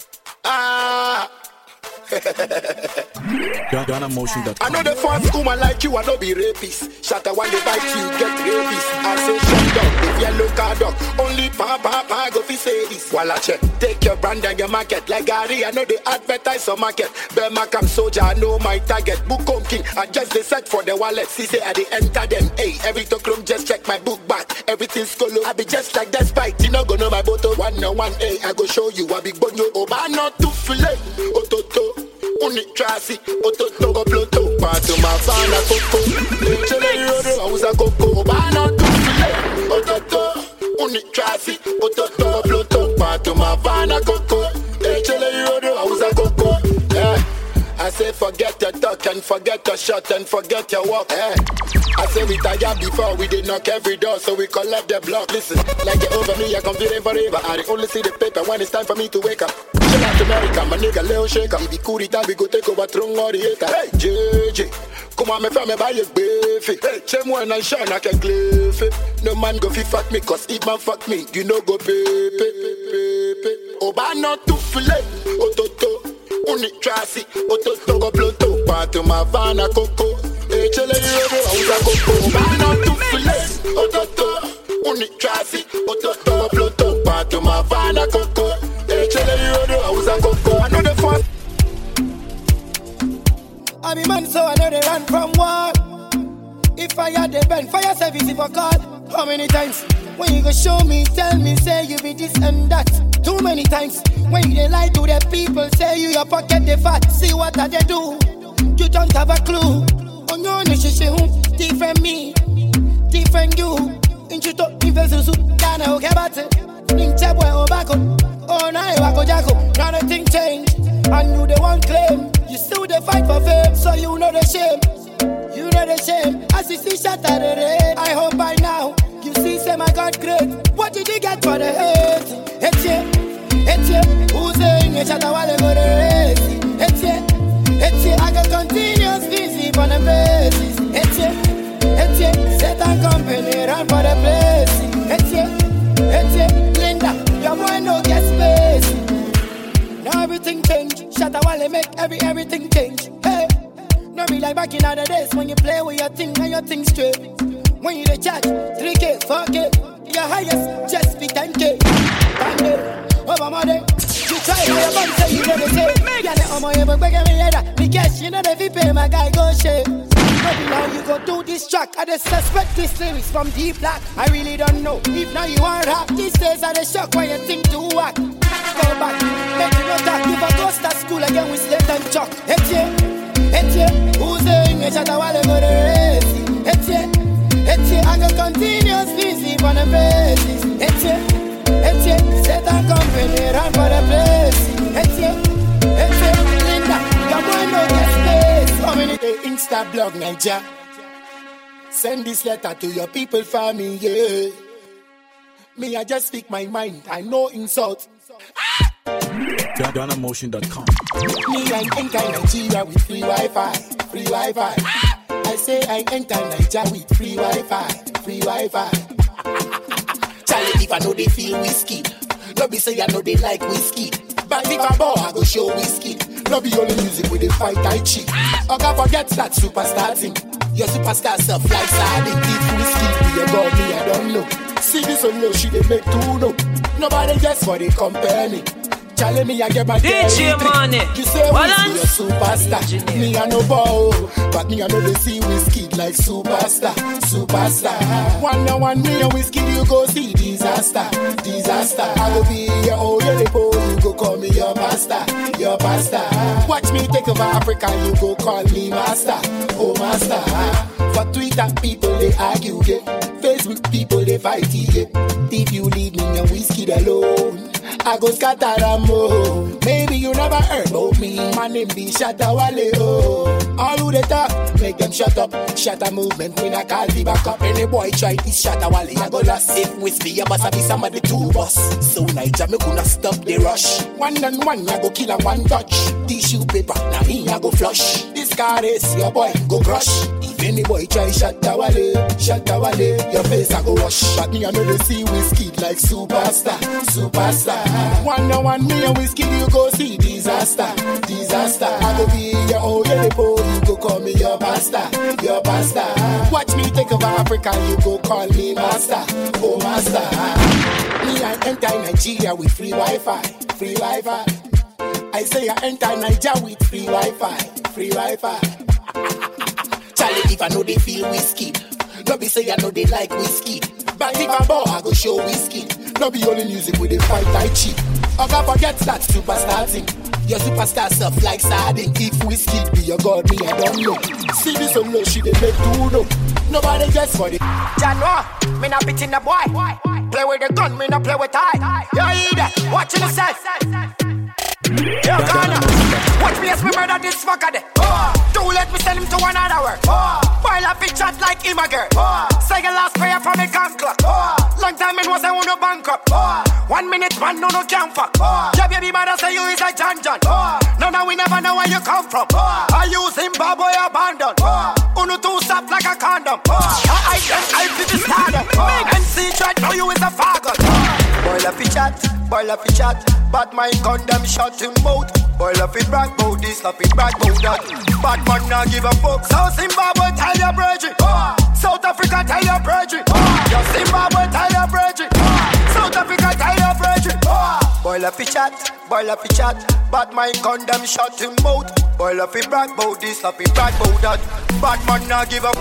GhanaMotion.com. I know the first woman like you, I know be rapist. Shatter when they bite you, get rapist. I say shut up, if you look at dog. Only pa go fi say this. While I check, take your brand and your market. Like Gary, I know they advertise on market. Burma Cam soldier, I know my target. Book home king, I just dey set for the wallet. See say I dey enter them. Hey, every room just check my book back. Everything's colo, I be just like that spike. You know go know my bottle 101. Hey, I go show you, I be bonyo. Oba not to filet, ototo. Uni trasi, ototo go ploto. Pato ma fana coco. Chele yodo, I was a coco. Oba not to filet, ototo. Uni trasi, ototo go ploto. Pato ma fana coco. Chele yodo, I was a coco. Yeah. I say forget your talk and forget your shot and forget your walk. Eh. I say we tired before we did knock every door, so we collect the block. Listen, like it over me, I can feel it forever. I only see the paper when it's time for me to wake up. Chill out America, my nigga Leo Shaker. If it cool it we go take over throne or the hater. Hey, JJ, come on, me family buy your baby. Hey, Chem one and shine, I can cliff it. No man go fi fuck me, cause if man fuck me, you know go pay. Oba not to filet, ototo. Uni trasi, ototo go ploto. Pato ma vana coco. Chele yodo, I was a coco. Oba not to filet, ototo. Uni trasi, ototo go ploto. Pato ma vana coco. Chele yodo, I was a coco. I know the fun. I be man, so I know they run from war. If I had the bend, fire service if I call. How many times? When you go show me, tell me, say you be this and that. Too many times. When you dey lie to the people, say you your pocket the fat. See what I they do. You don't have a clue. On your nishishu, different me, different you. Inchuto, invesusu, dana okebate. Ninchebwe obako, oh na wako jako. Now the thing change, and you the one claim. You still the fight for fame, so you know the shame. You know the shame, as you see shot at the red. I hope by now, you see say my God great. What did you get for the hate? It's who's saying you shot a while ago the race? It's I got continuous busy on the basis. It's set and company run for the place. It's Linda, your boy no get space. Now everything change, shut a while make everything change. Hey. No be like back in other days when you play with your thing and your thing straight. When you the charge 3K, 4K, your highest just be 10K. Over my day, you try my bum say you know the same. Yeah, the omo ever beg me head. Because you know the VIP my guy go shame. Maybe now you go do this track. I just suspect this lyrics from deep black. I really don't know if now you want rap. These days are the shock when you think to whack. Go back, make you not talk. If I go start school again with slate and chalk. Who's saying you shut a while ago the race? I got continuous busy on the basis. Set and company run for the place. Linda, your boy no get space. Community Insta blog Niger. Send this letter to your people family, yeah. Me, I just speak my mind, I no insult. GhanaMotion.com. Me, I enter Nigeria with free Wi-Fi, free Wi-Fi. I say I enter Nigeria with free Wi-Fi, free Wi-Fi. Charlie, if I know they feel whiskey, no be say I know they like whiskey. But if I ball, I go show whiskey. No be only music with the fight I cheat. Okay, forget that superstar thing. Your superstar self like sardine. If whiskey be your god, me I don't know. See this on no, she they make two no. Nobody guess what they compare me. Charlie, me I get my DJ Money. You say Whiskey a superstar. Me I no ball, but me I know they see Whiskey like superstar. One on one, me and Whiskey, you go see disaster. I go be your old po, you go call me your pastor. Watch me take over Africa, you go call me master. Oh master. For Twitter people they argue, yeah. Facebook people they fight, yeah. If you leave me and Whiskey alone, I go scatter them, oh. Maybe you never heard about me. My name be Shatta Wale, oh. All who they talk, make them shut up. Shatta movement, when I call the back up. Any boy try this Shatta Wale, I go lost. If Whiskey, you must be somebody two boss. So Niger, me gonna stop the rush. One on one, I go kill and one touch. Tissue paper, now me, I go flush. This car is your boy, go crush. If any boy try Shatta Wale, your face I go wash. But me I know they see Whiskey like superstar. One on one, me and Whiskey, you go see disaster. I go be your old po, you go call me your pastor. Watch me take over Africa, you go call me master. Oh master. Me I enter Nigeria with free Wi-Fi. I say I enter Nigeria with free Wi-Fi. Charlie, if I know they feel Whiskey, no be say I know they like Whiskey. But if I ball, I go show Whiskey. No be only music with the fight I cheat. I gotta forget that superstar thing. Your superstar stuff like sardine. If Whiskey be your god, me I don't know. See this on low, she they make two no. Nobody gets for it. January, me not beating the boy. Play with the gun, me not play with tie. You hear that? Watching the set. Yo, Ghana, watch me as me murder this fucker there. Don't let me send him to another world. While I be chat like him a girl. Say your last prayer from a gun clock. Long time it was I want to bankrupt. 1 minute man no can fuck. Your baby mother say you is a John. Now we never know where you come from. I use Zimbabwe abandoned. Uno two stop like a condom. I be the stardom. MC tried know you is a faggot. Boy love it chat. Bad mind condemn shot him mouth. Boy love it brag bout this, love it brag bout that. Bad man not give a fuck. So Zimbabwe tell your brethren. South Africa tell your brethren. Yo Zimbabwe tell your brethren. South Africa tell your brethren. Boy love it chat. Bad mind condemn shot him mouth. Boy love it brag bout this, love it brag bout that. Bad man not give a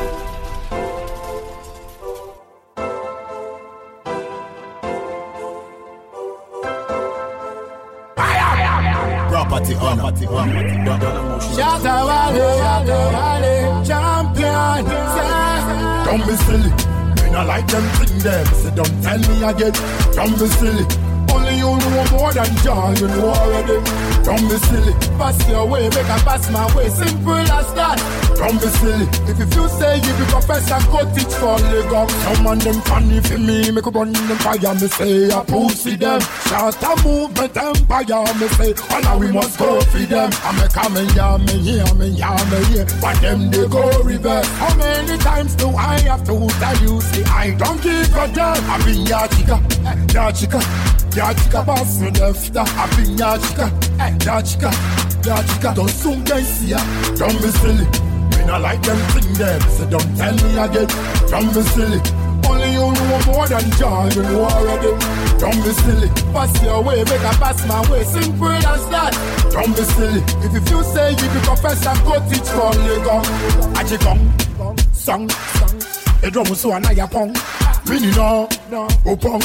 Property on. Shatta Wale, champion. Don't be silly. Me not like them thing them. So don't tell me again. Don't be silly. Only you know more than John, you know already. Don't be silly. Pass your way, make I pass my way. Simple as that. Don't be silly. If you say you be professor, go teach for Lagos. Some man them funny for me, make a run them fire. Me say I pussy them. Shatta movement empire. Me say all we must go for them. I make a me here. But them they go reverse. How many times do I have to tell you? See I don't give a damn. I be ya chica. Boss me lefta. I be ya chica. Don't soon get see ya. Don't be silly. Me not like them thing them. So don't tell me again. Don't be silly. Only you know more than John, you know already. Don't be silly. Pass your way, make I pass my way. Simple as that. Don't be silly. If you say you be professor, go teach for Lagos. Ajikong, song. A drum so anaya pong. Mini no, opong.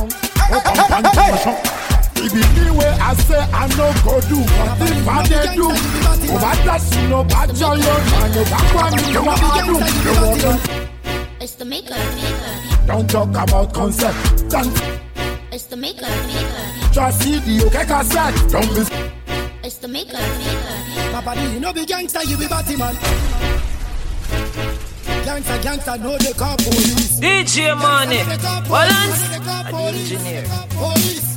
If it be way I say I no go do, but if I they do, over that you know bad joy, man, you back one, you want to do. It's the maker. Don't talk about concept. It's the maker. Just see the okay cassette. Don't be. It's the maker. Papa, you know be gangster, you be batty man. Gangster, no they call police. DJ Money, balance, engineer. Police.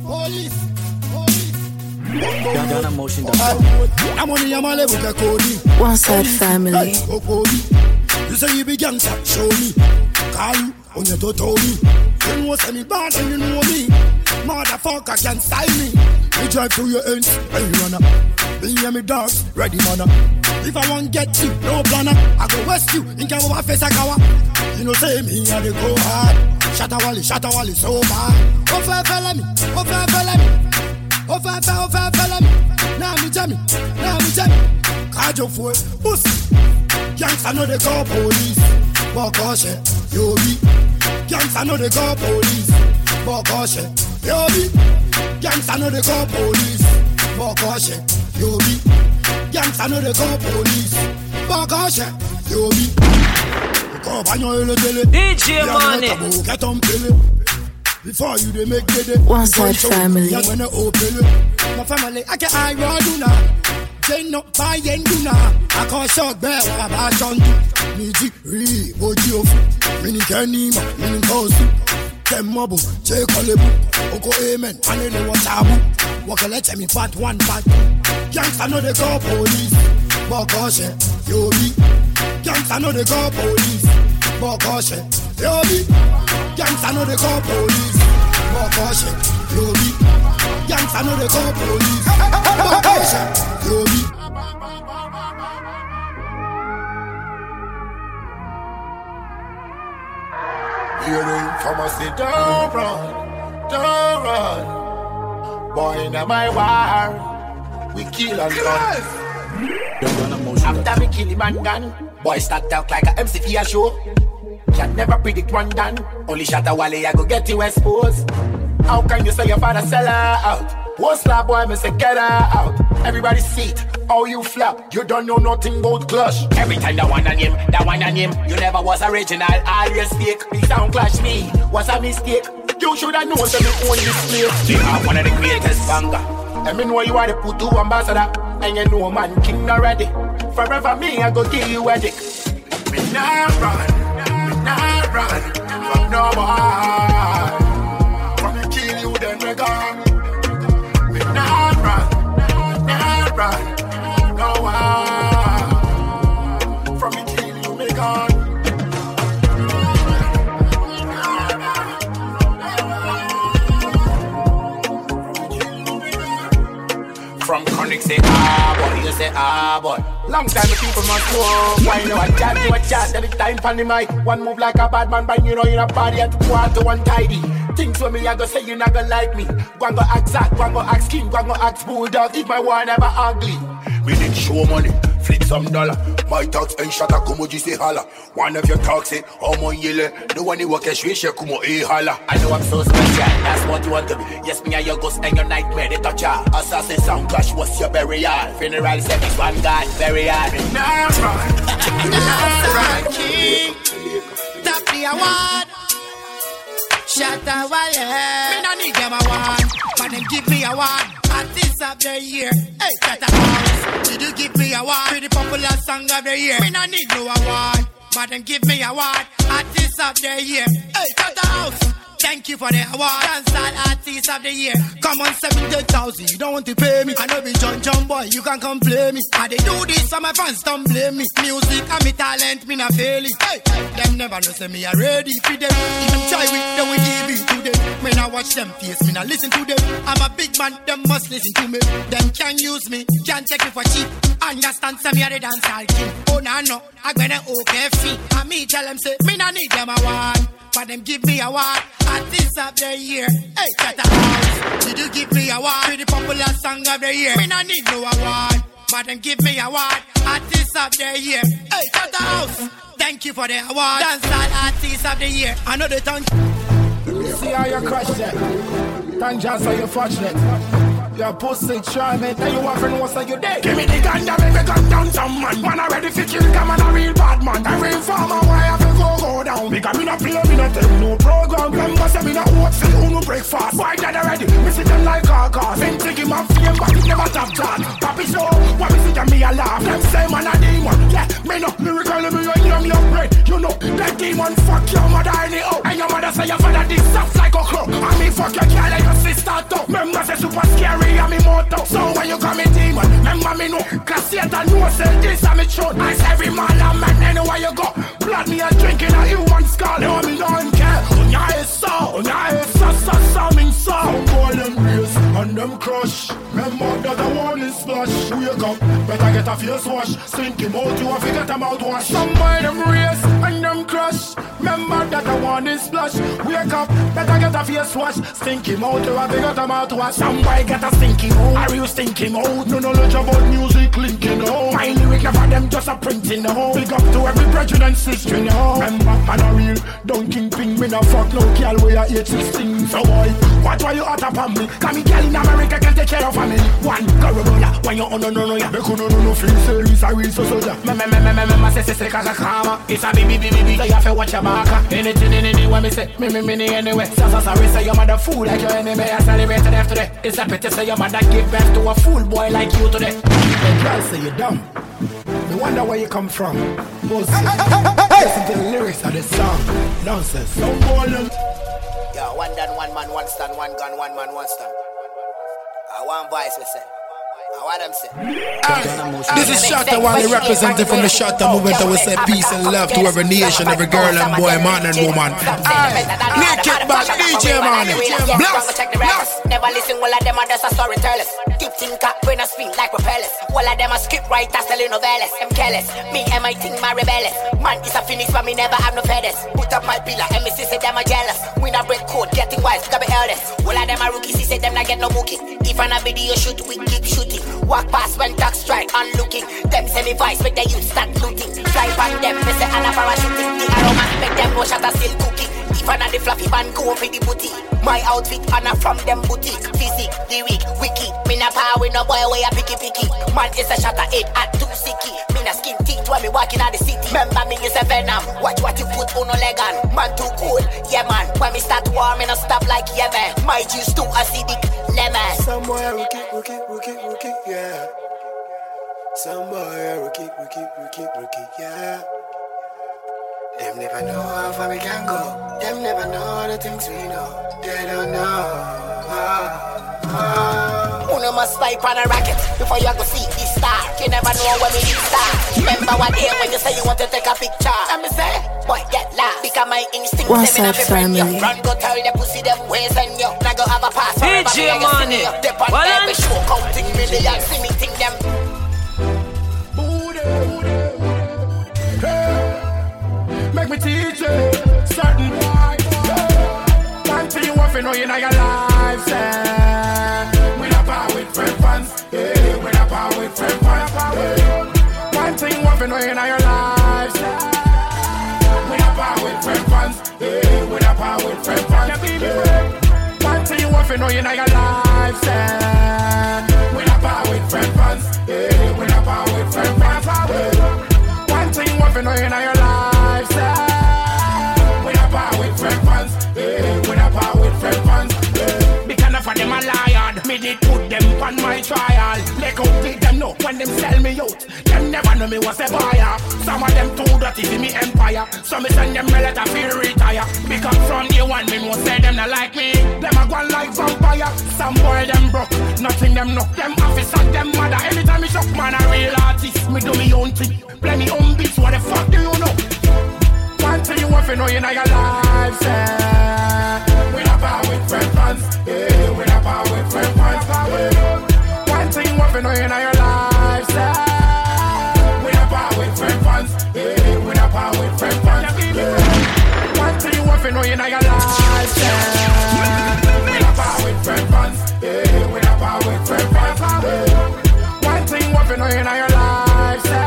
One Side Family. You say you be gangster, show me. Call you on your toto me. You know say me bad and you know me. Motherfucker can't style me. We drive through your ends and you run up. Be me dogs, ready manna. If I want get you, no planner. I go west you, in Kawa face Akawa. You know say me and they go hard. Shatta Wale, so bad. Oh, fella me. Oh, fella me. Now me jammy. Kajo for pussy. Gangsta know they call police. But caution, yo be. Gangsta know they call police. But caution, yo be. Gangsta know they call police. But caution, yo be. Gangsta know they call police. But caution, yo be. DJ Money. Get on Billy. Before you they make it. One side family. My family, I can't I do now. They not buy and do now. I can't shock bear what I've done. Miji, re, Bojo, Mini Kanima, Mini Kosu, Temobu, J. Kolebu, Oko Amen, and then what tabu. Walk a let me part one part. Youngster know they call police. But caution, yo be. Youngster know they call police. But caution, yo be. Youngster know they call police. But caution, yo be. Youngster know they call police. But caution, yo be. Hearing from us, say don't run. Boy, in my war, we kill and gun. After we kill him and gun, boy start talk like a MCP show. Can never predict one done. Only shot a wally, I go get you exposed. How can you say your father sell her out? What's that boy, me say get her out. Everybody see it, how you flap. You don't know nothing about clash. Every time that one on him. You never was original, always fake. Please don't clash me, was a mistake. You should have known that me own this place. You are one of the greatest banger. And me know you are the Putu ambassador. And you know man king already. Forever me, I go give you a dick. Me nah run from no more. When me kill you, then we gone. Me nah run no more. From me kill you, me gone. From Chronic say boy, you say boy. Long time the people must know. Why no one chat to a chat every time pan the mic. One move like a bad man, but you know you're a body at quarter one tidy. Things when me I go say you not gonna like me. Go and go ask Zach, go and go ask King, go and go ask Bulldog. If my war never ugly. We need show money, flip some dollar. My talks ain't shut up, kumo say holla. One of your talks say, oh my yele. No one you work a shwish, kumo holla. I know I'm so special, that's what you want to be. Yes, me and your ghost and your nightmare, they touch ya. Assassin sound clash, what's your burial? Funeral service, one God, burial. Nah run, king. Tap the award. Shut the wire. Me no need them award, but them give me award. Artist of the year. Hey, shut the house. Did you give me award? Pretty popular song of the year. Me no need no award, but them give me award. Artist of the year. Hey, shut the house. Thank you for the award. Dancehall Artist of the Year. Come on, 70,000. You don't want to pay me. I know be John boy. You can come play me. I they do this so my fans don't blame me. Music and me talent, me not fail it. Hey, them never know say me are ready for them. If them try with them, we give it to them. Me not watch them face, me not listen to them. I'm a big man, them must listen to me. Them can use me, can't take me for cheap. Understand, say me are the dancehall king. Oh no, I gonna okay fee. And me tell them say me not need them award, but them give me award. Artist of the year. Hey, shut the house. Did you give me award? Pretty popular song of the year. Me not need no award, but them give me award. Artist of the year. Hey, shut the house. Thank you for the award. Dancehall Artist of the Year. I know the tongue. See how you crushed it. Thank just how you fudged it. Your pussy charming, and you offering what's like you dead. Give me the gun that make me gun down some man. Man I ready for kill, come on a real bad man. Every farmer why I feel go down. Because me not play, me not take no program. Remember say me not work, say who no break fast. Why that already? Me sit them like carcass. Them taking my fame, but it never top chat. Papi show, why me sit them me a laugh. Them say man a demon, yeah. Me no lyrical, me on your bread. You know, that demon fuck your mother anyhow. And your mother say your father this soft like a crow. And me fuck your girl and your sister too. Remember say super scary. I'm me motto. So when you call me demon, remember me no. Cause Satan no say this I'm a truth. I say every man a man anywhere you go. Blood me a drinking a human skull. No me don't care. Unya is so mean so. Golden race and them crush. Remember that the one is splash. Wake up, better get a face wash. Sink him out, you have to get a mouthwash. Some boy them race and them crush. Remember that the morning splash. Wake up, better get a face wash. Stinky mouth, you have to get a mouthwash. Some boy get a stinky mouth. Are you stinky mouth? No knowledge about music linking, no. My lyric never them just a printing, no. Big up to every brethren and sister, no. Remember, man a real dunking ping. Me no fuck no girl where you hate to sting. So boy, what why you hot up on me? Cause me girl in America can take care of family. One, Corolla, when you no, ya. Make no feel serious, I real so soldier. Me say cause a karma. It's a baby. So you have to watch your back. Anything when me say, me anyway. So sorry, say your mother fool like your enemy. I celebrate death today. It's a pity say your mother give birth to a fool boy like you today. The girl say you dumb. Me wonder where you come from. Listen to the lyrics of this song. Nonsense. Some boy. Yo, one done, one man, one stand, one gun, one man, one stand. One voice we say. What them say? This is Shatta Wally representing from the Shatta movement. I will say peace and love to every nation, every girl and boy, man and woman. Naked back, DJ Money. Blast. Never listen, all of them are just a storytellers. Deep thinker, when I speak like propellers. All of them are script writers, telling novellas. I'm careless, me and my thing, my rebellious. Man is a finish, but me never have no feathers. Put up my pillar, and me say them are jealous. We not break code, getting wise, gotta be eldest. All of them are rookies, he say them not get no mookie. If I not video shoot, we keep shooting. Walk past when duck strike, unlooking. Them send me vice, make the youth start looting. Fly back them, me say I'm a parachuting. The aroma, make them no shot a still cookie. If I not the fluffy man, go for the booty. My outfit, and I'm from them boutique. Physique, the weak, wiki. Me na power with no boy, way a picky. Man is a shot at 8 at 2 sicky. Me na skin teeth when me walking out the city. Remember me is a venom. Watch what you put on no leg on. Man too cool, yeah man. When me start war, me no stop like yeah man. My juice too acidic, lemon. Somewhere rookie, yeah. Somewhere rookie, yeah. Them never know how far we can go. Them never know the things we know. They don't know. Uno must snipe on a rocket before you go see the star. You never know when we start. Remember one day when you say you want to take a picture. And me say, boy, get lost. Because my instinct what's up, family? Run, go tell the pussy them ways and you. Now go have a pass. DJ Money. Dip on every show, counting millions. See me think them. Make me teach you certain boy. One thing you want to know in your life, say. We not power with friend fans. Yeah, we not power with friend fans. One thing you want to know in your life, say. We not power with friend fans. Yeah, we not power with friend fans. One thing you want to know in your life, say. We not power with friend fans. Yeah, we not power with friend fans. One thing you want to know in your life. We not power with friend fans. We not power with friend fans. Because enough of them a liar. Me did put them on my trial. Let go take them know when them sell me out. Them never know me was a buyer. Some of them too dirty in me empire. So me send them a letter feel retire. Because from day one me know say them not like me. Them a go like vampire. Some boy them broke. Nothing them knock. Them officer them mother. Anytime me shock man a real artist. Me do me own thing. Play me own beats. What the fuck do you know? One thing you want to know in your life, say. We not power with friend fans. Yeah, we not power with friend fans. One thing you want to know in your life, say. We not power with friend fans. Yeah, we not power with friend fans. One thing you want to know in your life, say. We not power with friend fans. Yeah, we not power with friend fans. One thing you want to know in your life, say.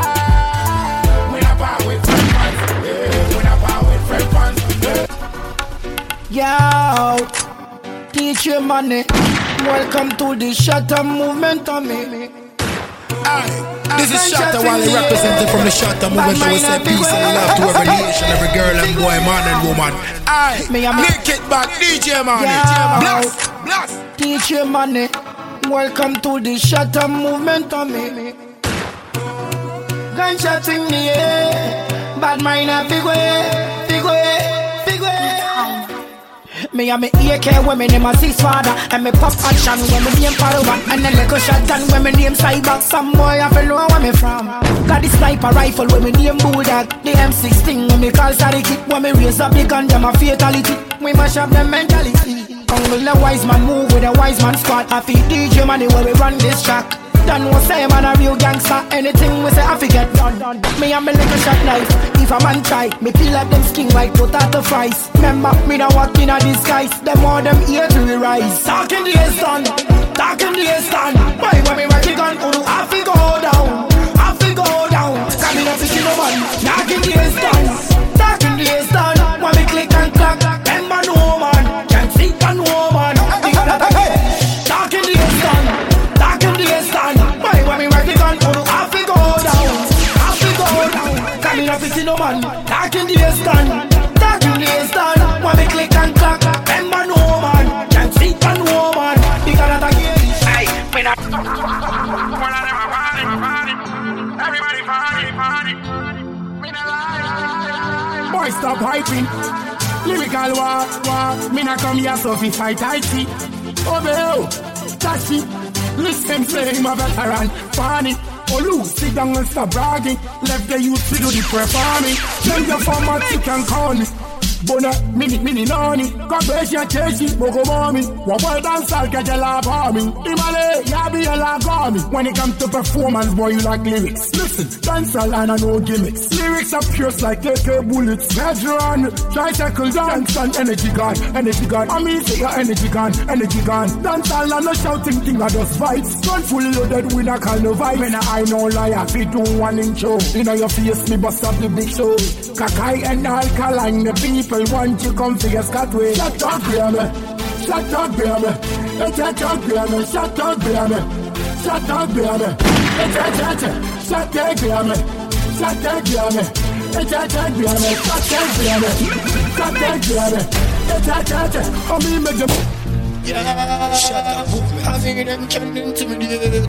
Yo, DJ Money, welcome to the Shatta movement on me. This is Shatta Wally representing from the Shatta movement. I will say peace and love to every nation, every girl and boy, man and woman. Naked back, DJ Money. Blast. DJ Money, welcome to the Shatta movement on me. Gunshot in the air, bad mind a big way, big way. Me and me AK when me name a six father. And me pop action when me name Paravan. And then little shotgun when me name Cyber. Some boy I feel know where me from. Got the sniper rifle when me name Bulldog. The M16 when me call Sariki. When me raise up the gun them a fatality. We mash up them mentality. Uncle the wise man move with a wise man squad. I feel DJ Money when we run this track. Done was say man a real gangster. Anything we say I forget done. Me and me little shot knife. If a man try, me peel up them skin like potato fries. Remember, me not walk in a disguise. Them all them here to the rise. Talking the air stand, talking the air stand. Boy, when me work it on, I feel go down, I feel go down. Coming up to see no man, talking the air stand, talking the air stand. When me click and clack, remember no man, can't see on no man. Talking the air stand, talking the air stand. Boy, when me work it on, I feel go down, I feel go down. Coming up to see no man, talking the air stand, talking the air stand. When me click and clack, remember no man, can't see on no man. Because that again, hey, when I everybody party. Boy, stop hyping. Lyrical war. Me not come here so fi fight IT. Oh, bro, that's it. Listen, say him a veteran. Funny. Oh, loose, sit down and stop bragging. Left the youth to do the performing. Then your format you can call me. Bona, mini, noni. God bless your church, Boko mommy. What boy dance, I'll get a love army. Imale, ya be a love army. When it comes to performance, boy, you like lyrics. Listen, dance all and no gimmicks. Lyrics are pure like AK bullets. Veteran, tricycle dance and energy gone. I mean, say your energy gone. Dance all and no shouting thing, I just vibes. Gun fully loaded, we not call no vibe. When I no liar, we do one in show. You know your face, me bust up the big show. Kakai and alkaline, the people want you come to your scatway. Shut up, baby. Shut up, baby. Shut up, baby. Shut up, baby. Shut up, baby. Shut up, baby. Shut up, baby. Shut up, baby. Shut up, baby. I mean, make them. Yeah, shut up. I think them can intimidate.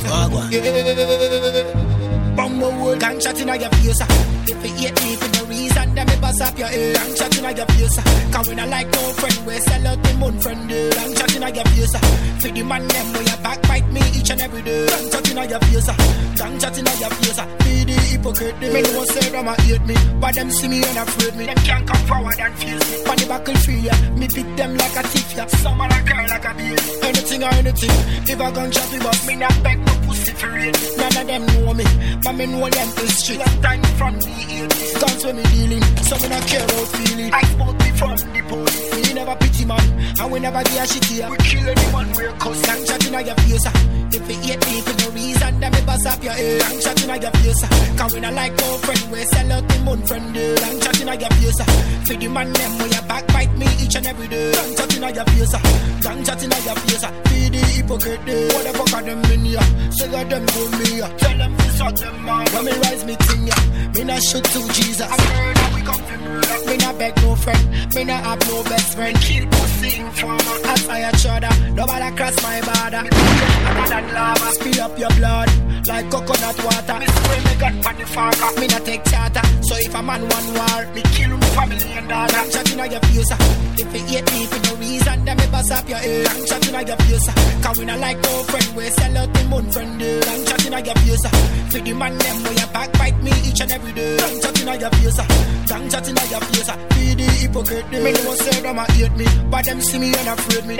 Yeah. Bumbo world, gunshot in your face. If you hate me for no reason, then me bust up your ear. Gunshot in your face. Cause we not like no friend, we sell out the moon friend. Gunshot in your face. For the man them, where you backbite me each and every day. Gunshot in your face. Gunshot in your face. Be the hypocrite. Me no say them a hate me, but them see me and afraid me. Them can't come forward and face me. On the battlefield, yeah, me pick them like a thief, yeah. Some man a girl like a beer. Anything or anything. If I gunshot me, but me not beg no pussy for it. None of them know me. But me know them is street. Long time from me here. Guns when me dealing. So me not care about feeling. I spoke me from the police. We never pity man. And we never get a shit here. We kill anyone we're cuss. Gunshot in your face. If you hate me for no reason, then me bust up your ear. Gunshot in your face. Cause we not like no friend. We sell out the moon friend. Gunshot in your face. For the man them where you backbite me each and every day. Gunshot in your face. Gunshot in your face. Be the hypocrite. What the fuck are them in here? Say that them do me. Tell them to suck them. When me rise me ting ya, me not shoot to Jesus. I murder, we come to murder. Me not beg no friend, me not have no best friend. Kill pussy informer, as I a shudder. Nobody cross my border. Another lava, speed up your blood like coconut water. Me spray me gun pan the farmer. Me not take charter. So if a man want war, me kill me family and daughter. Gunshot in your face. If you hate me for no reason, then me bust up your ear. Gunshot in your face. Cause we not like no friend, we sell out the moon friend. Gunshot in your face. For the man them where you backbite me each and every day. Gunshot in your face. Gunshot in your face. Be the hypocrite. Me no say them a hate me, but them see me and afraid me.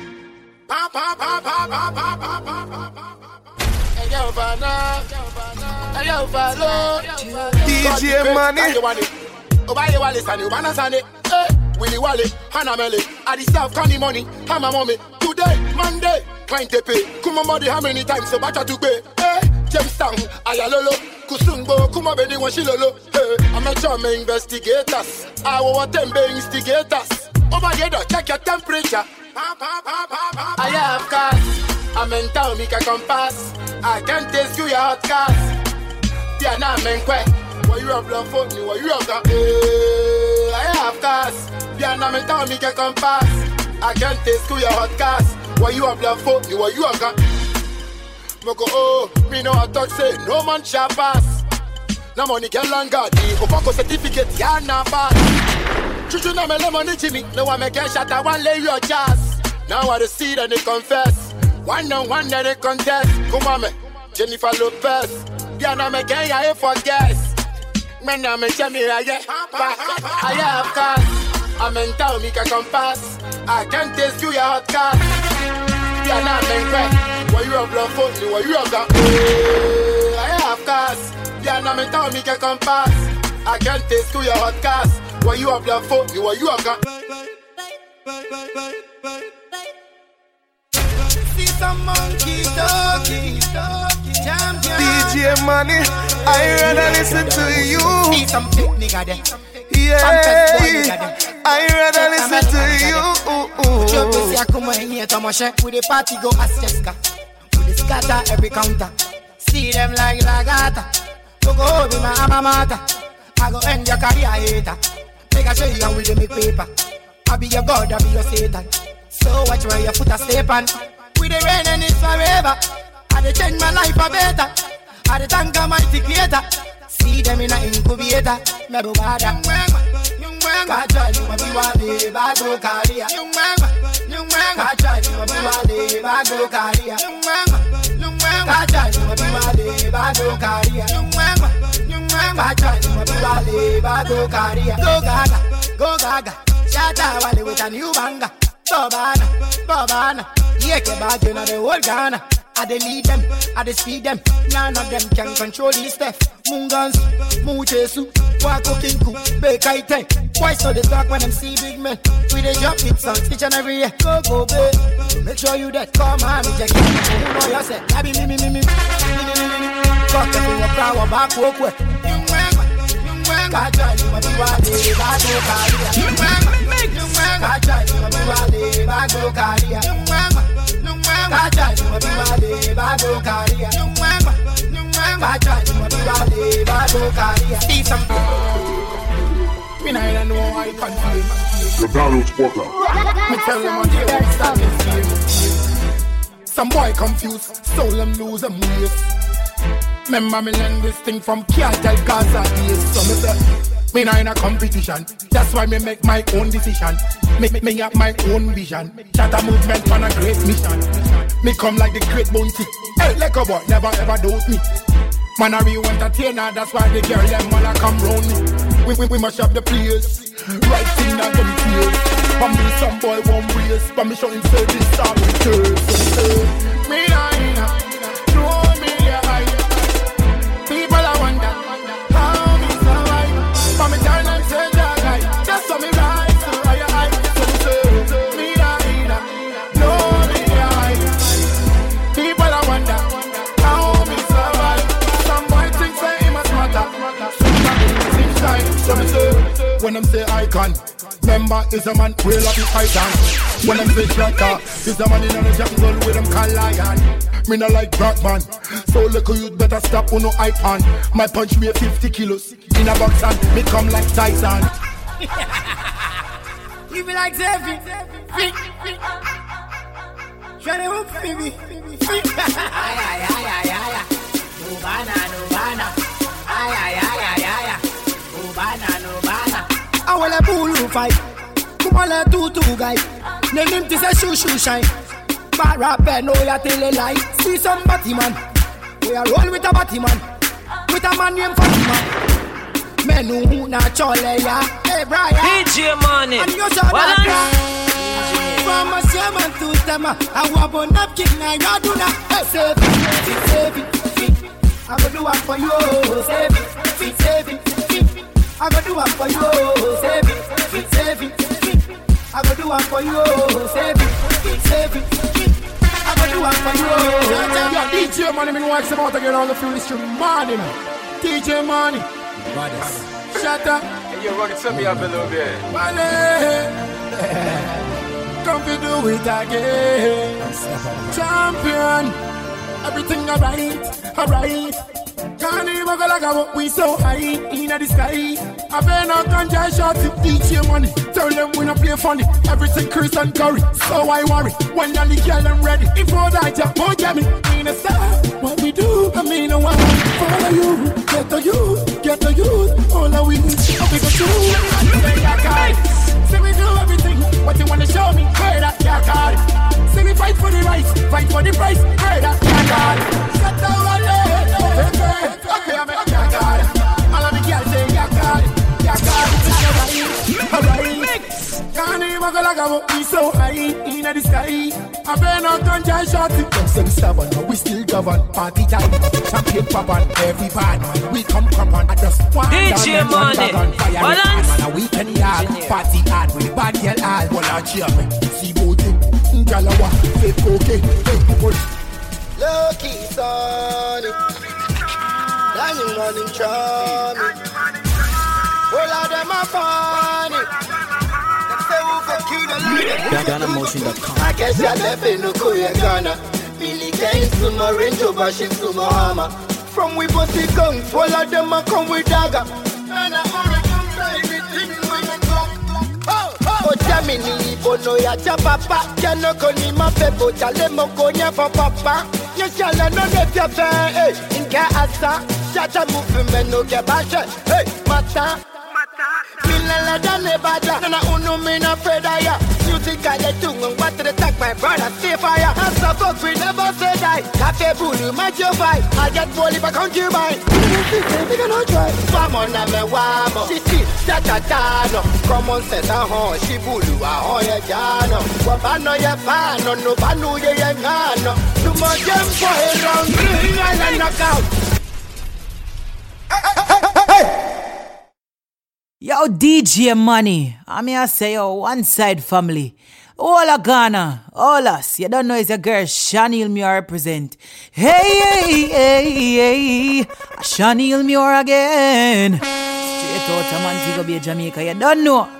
DJ Money. Obaye Wale Sani, Ubana Sani. Willy Wale, Hannah Mele. I deserve candy money, Hammer Mommy. Today, Monday, client to pay. Kuma Modi, how many times so better to pay? Jamestown, Ayalolo, Kusungbo, Kuma Beni Washilolo. I'm a charming investigators. I want them instigators. Over here, check your temperature. I have cars. I'm in town, make a compass. I can't taste you, your hot cars. Yeah, now I'm in quack. What you have love for me? What you have got? I have cars. Yeah, now I'm in town, make a compass. I can't taste you, your hot cars. What you have love for me? What you have got? Moko, oh, me know I talk say no man shall pass. No money can longer. The Obako certificate, yeah, na pass. Chuchu na me lemon Jimmy. No one make a shot, I want lay your chance. Now I see and they confess. One on one and they contest. Come on, me, Jennifer Lopez. Yeah, na me can ya for guess. Man, na me Jimmy, I have cars. I'm in town, me can compass. I can't taste you, your hot cars. Yeah, na me Why you have love for me? Why you have got? I have cars. Yeah, now me tell me can come pass. I can't taste to your hot cars. Why you have love for me? Why you have got? See some monkey talking. DJ Money, I rather listen to you. See some big nigga there. Yeah, I rather listen to you. Joe Bessie, I come in here to my shake. With the party go as Jessica. With the scatter every counter. See them like Lagata. So go home in my alma mater. I go end your career hater. Make a show you how we do make paper. I be your God, I be your Satan. So watch where you put a step on. With the rain and it's forever. I dey change my life for better. I dey thank Almighty Creator. See them in a incubator. Me do bada. Kacha ni wabi wale bago karia. Kacha ni wabi wale bago karia. Kacha ni wabi wale bago karia. Kacha ni wabi wale bago karia. Go gaga, go gaga. Shatta wale with a new banger. Bobana. Yeah, ke bad you know the whole Ghana. I dey lead them, I dey speed them. None of them can control these stuff. Mungans, Muchesu, Wako Kinku, Bekaite. Why so they talk when them see big men? We dey drop it songs each and every year. Go, babe. So make sure you that come on, me check it. You know yourself. I be me. Got the thing of power back, walk away. Kacha ni wabi wale bago karia. Kacha ni wabi wale bago karia. Kacha ni wabi wale bago karia. Kacha ni wabi wale bago karia. See something. Me nah know I confuse. The battle spotter. Me tell them on the next start this game. Some boy confused, so them lose them ways. Remember me learn this thing from Cartel Gaza days. So me say, me not in a competition. That's why me make my own decision. Me have my own vision. Shatta movement on a great mission. Me come like the great bounty. Hey, like a boy, never ever doubt me. Man a real entertainer, that's why the girl them wanna come round me. We mash up the place. Right thing that them feels. For me some boy won't race. But me show him say this star with curse. So me not in a me tell them say that just so me right, so I so me da no me I. People I wonder how me survive. Some boy think say he must matter. Somebody inside, so me say when them say icon, remember is a man real of his python. When them say shatter, is a man in the jungle with them call lion. Me no like Batman, so little you'd better stop on no hype on. My punch weigh 50 kilos in a box and me come like Tyson. You be like Zevy. Try to hook baby. Ay. No bana. Ay. No bana. I want a bull fight. Come on, let two guy. Name him to say shoe shine. Rapper, no, ya tell a lie. See some batty man. We are roll with a batty man. With a man named Fatima. Men who not chole ya. Hey, Brian. DJ Money. And you saw that. From a German to Tema. I want a napkin and you do that. Hey, save it. I go do one for you. Save it. I go do one for you. Save it. I go do one for you. Save it. I go do one for you. Yo, DJ Money, me watch them out again on the field stream. Money, DJ Money. Shatta. Hey, you run it to me up a little bit. Money. Come to do it again. Champion. Everything alright. Can't even go like what we so high in the sky. I better not ganja shot to DJ Money. Tell them we not play funny. Everything Chris and Curry. So I worry when the girl them ready. If all that you won't get me in a star. What we do, I mean I want follow you. Get the youth. All that we need. We go do. Say we do everything. What you wanna show me? Heard that you got it. Say we fight for the rights, fight for the price. Heard that you got it. Shut down all day. Okay, I'm a got it. All of the girls say you got it. Alright. Can't even go like we so high in the sky. I better not ganja shot it. Them say we stubborn, but we still govern. Party time, champion pop on. Every bad man, we come on. I just want DJ Money, balance. Man, a weekend yard, party hard with bad girl all. Well, I cheer me, see boating, Galawa, fake okay, Lucky Sonny, Diamond Money Charmy. All of them are funny. GhanaMotion.com. I guess you're living no Korea Ghana. Billy Gaines to my Range Rover, shit to my hammer. From we pussy guns, all of them are come with dagger. And I wanna come everything when I come. Oh, Jamini, Bono, ya Papa. Janoko ni mapepo, Jalemo Konya for Papa. You shall not get your pay, in Gaza. Shut a movement, no get back. Hey, Mata. Milala dane bada, na unu mina fredaya. Music I let you know what to attack my brother, stay fire. As a fuck we never say die. Cafe bulu, match your vibe. I get bully back on you by. We gonna try. Swamon na me wamo. She see, shatatano. Common sense a hon, she bulu a hon ya jano. Wabano ya pano, no banu ye ya ngano. Tumo jem for a round, ring and knockout. Yo, DJ Money, I'm here to say, yo, one side family. All of Ghana, all us. You don't know it's your girl, Chanel Muir represent. Hey, Chanel Muir again. Straight out of Montego Bay, Jamaica, you don't know.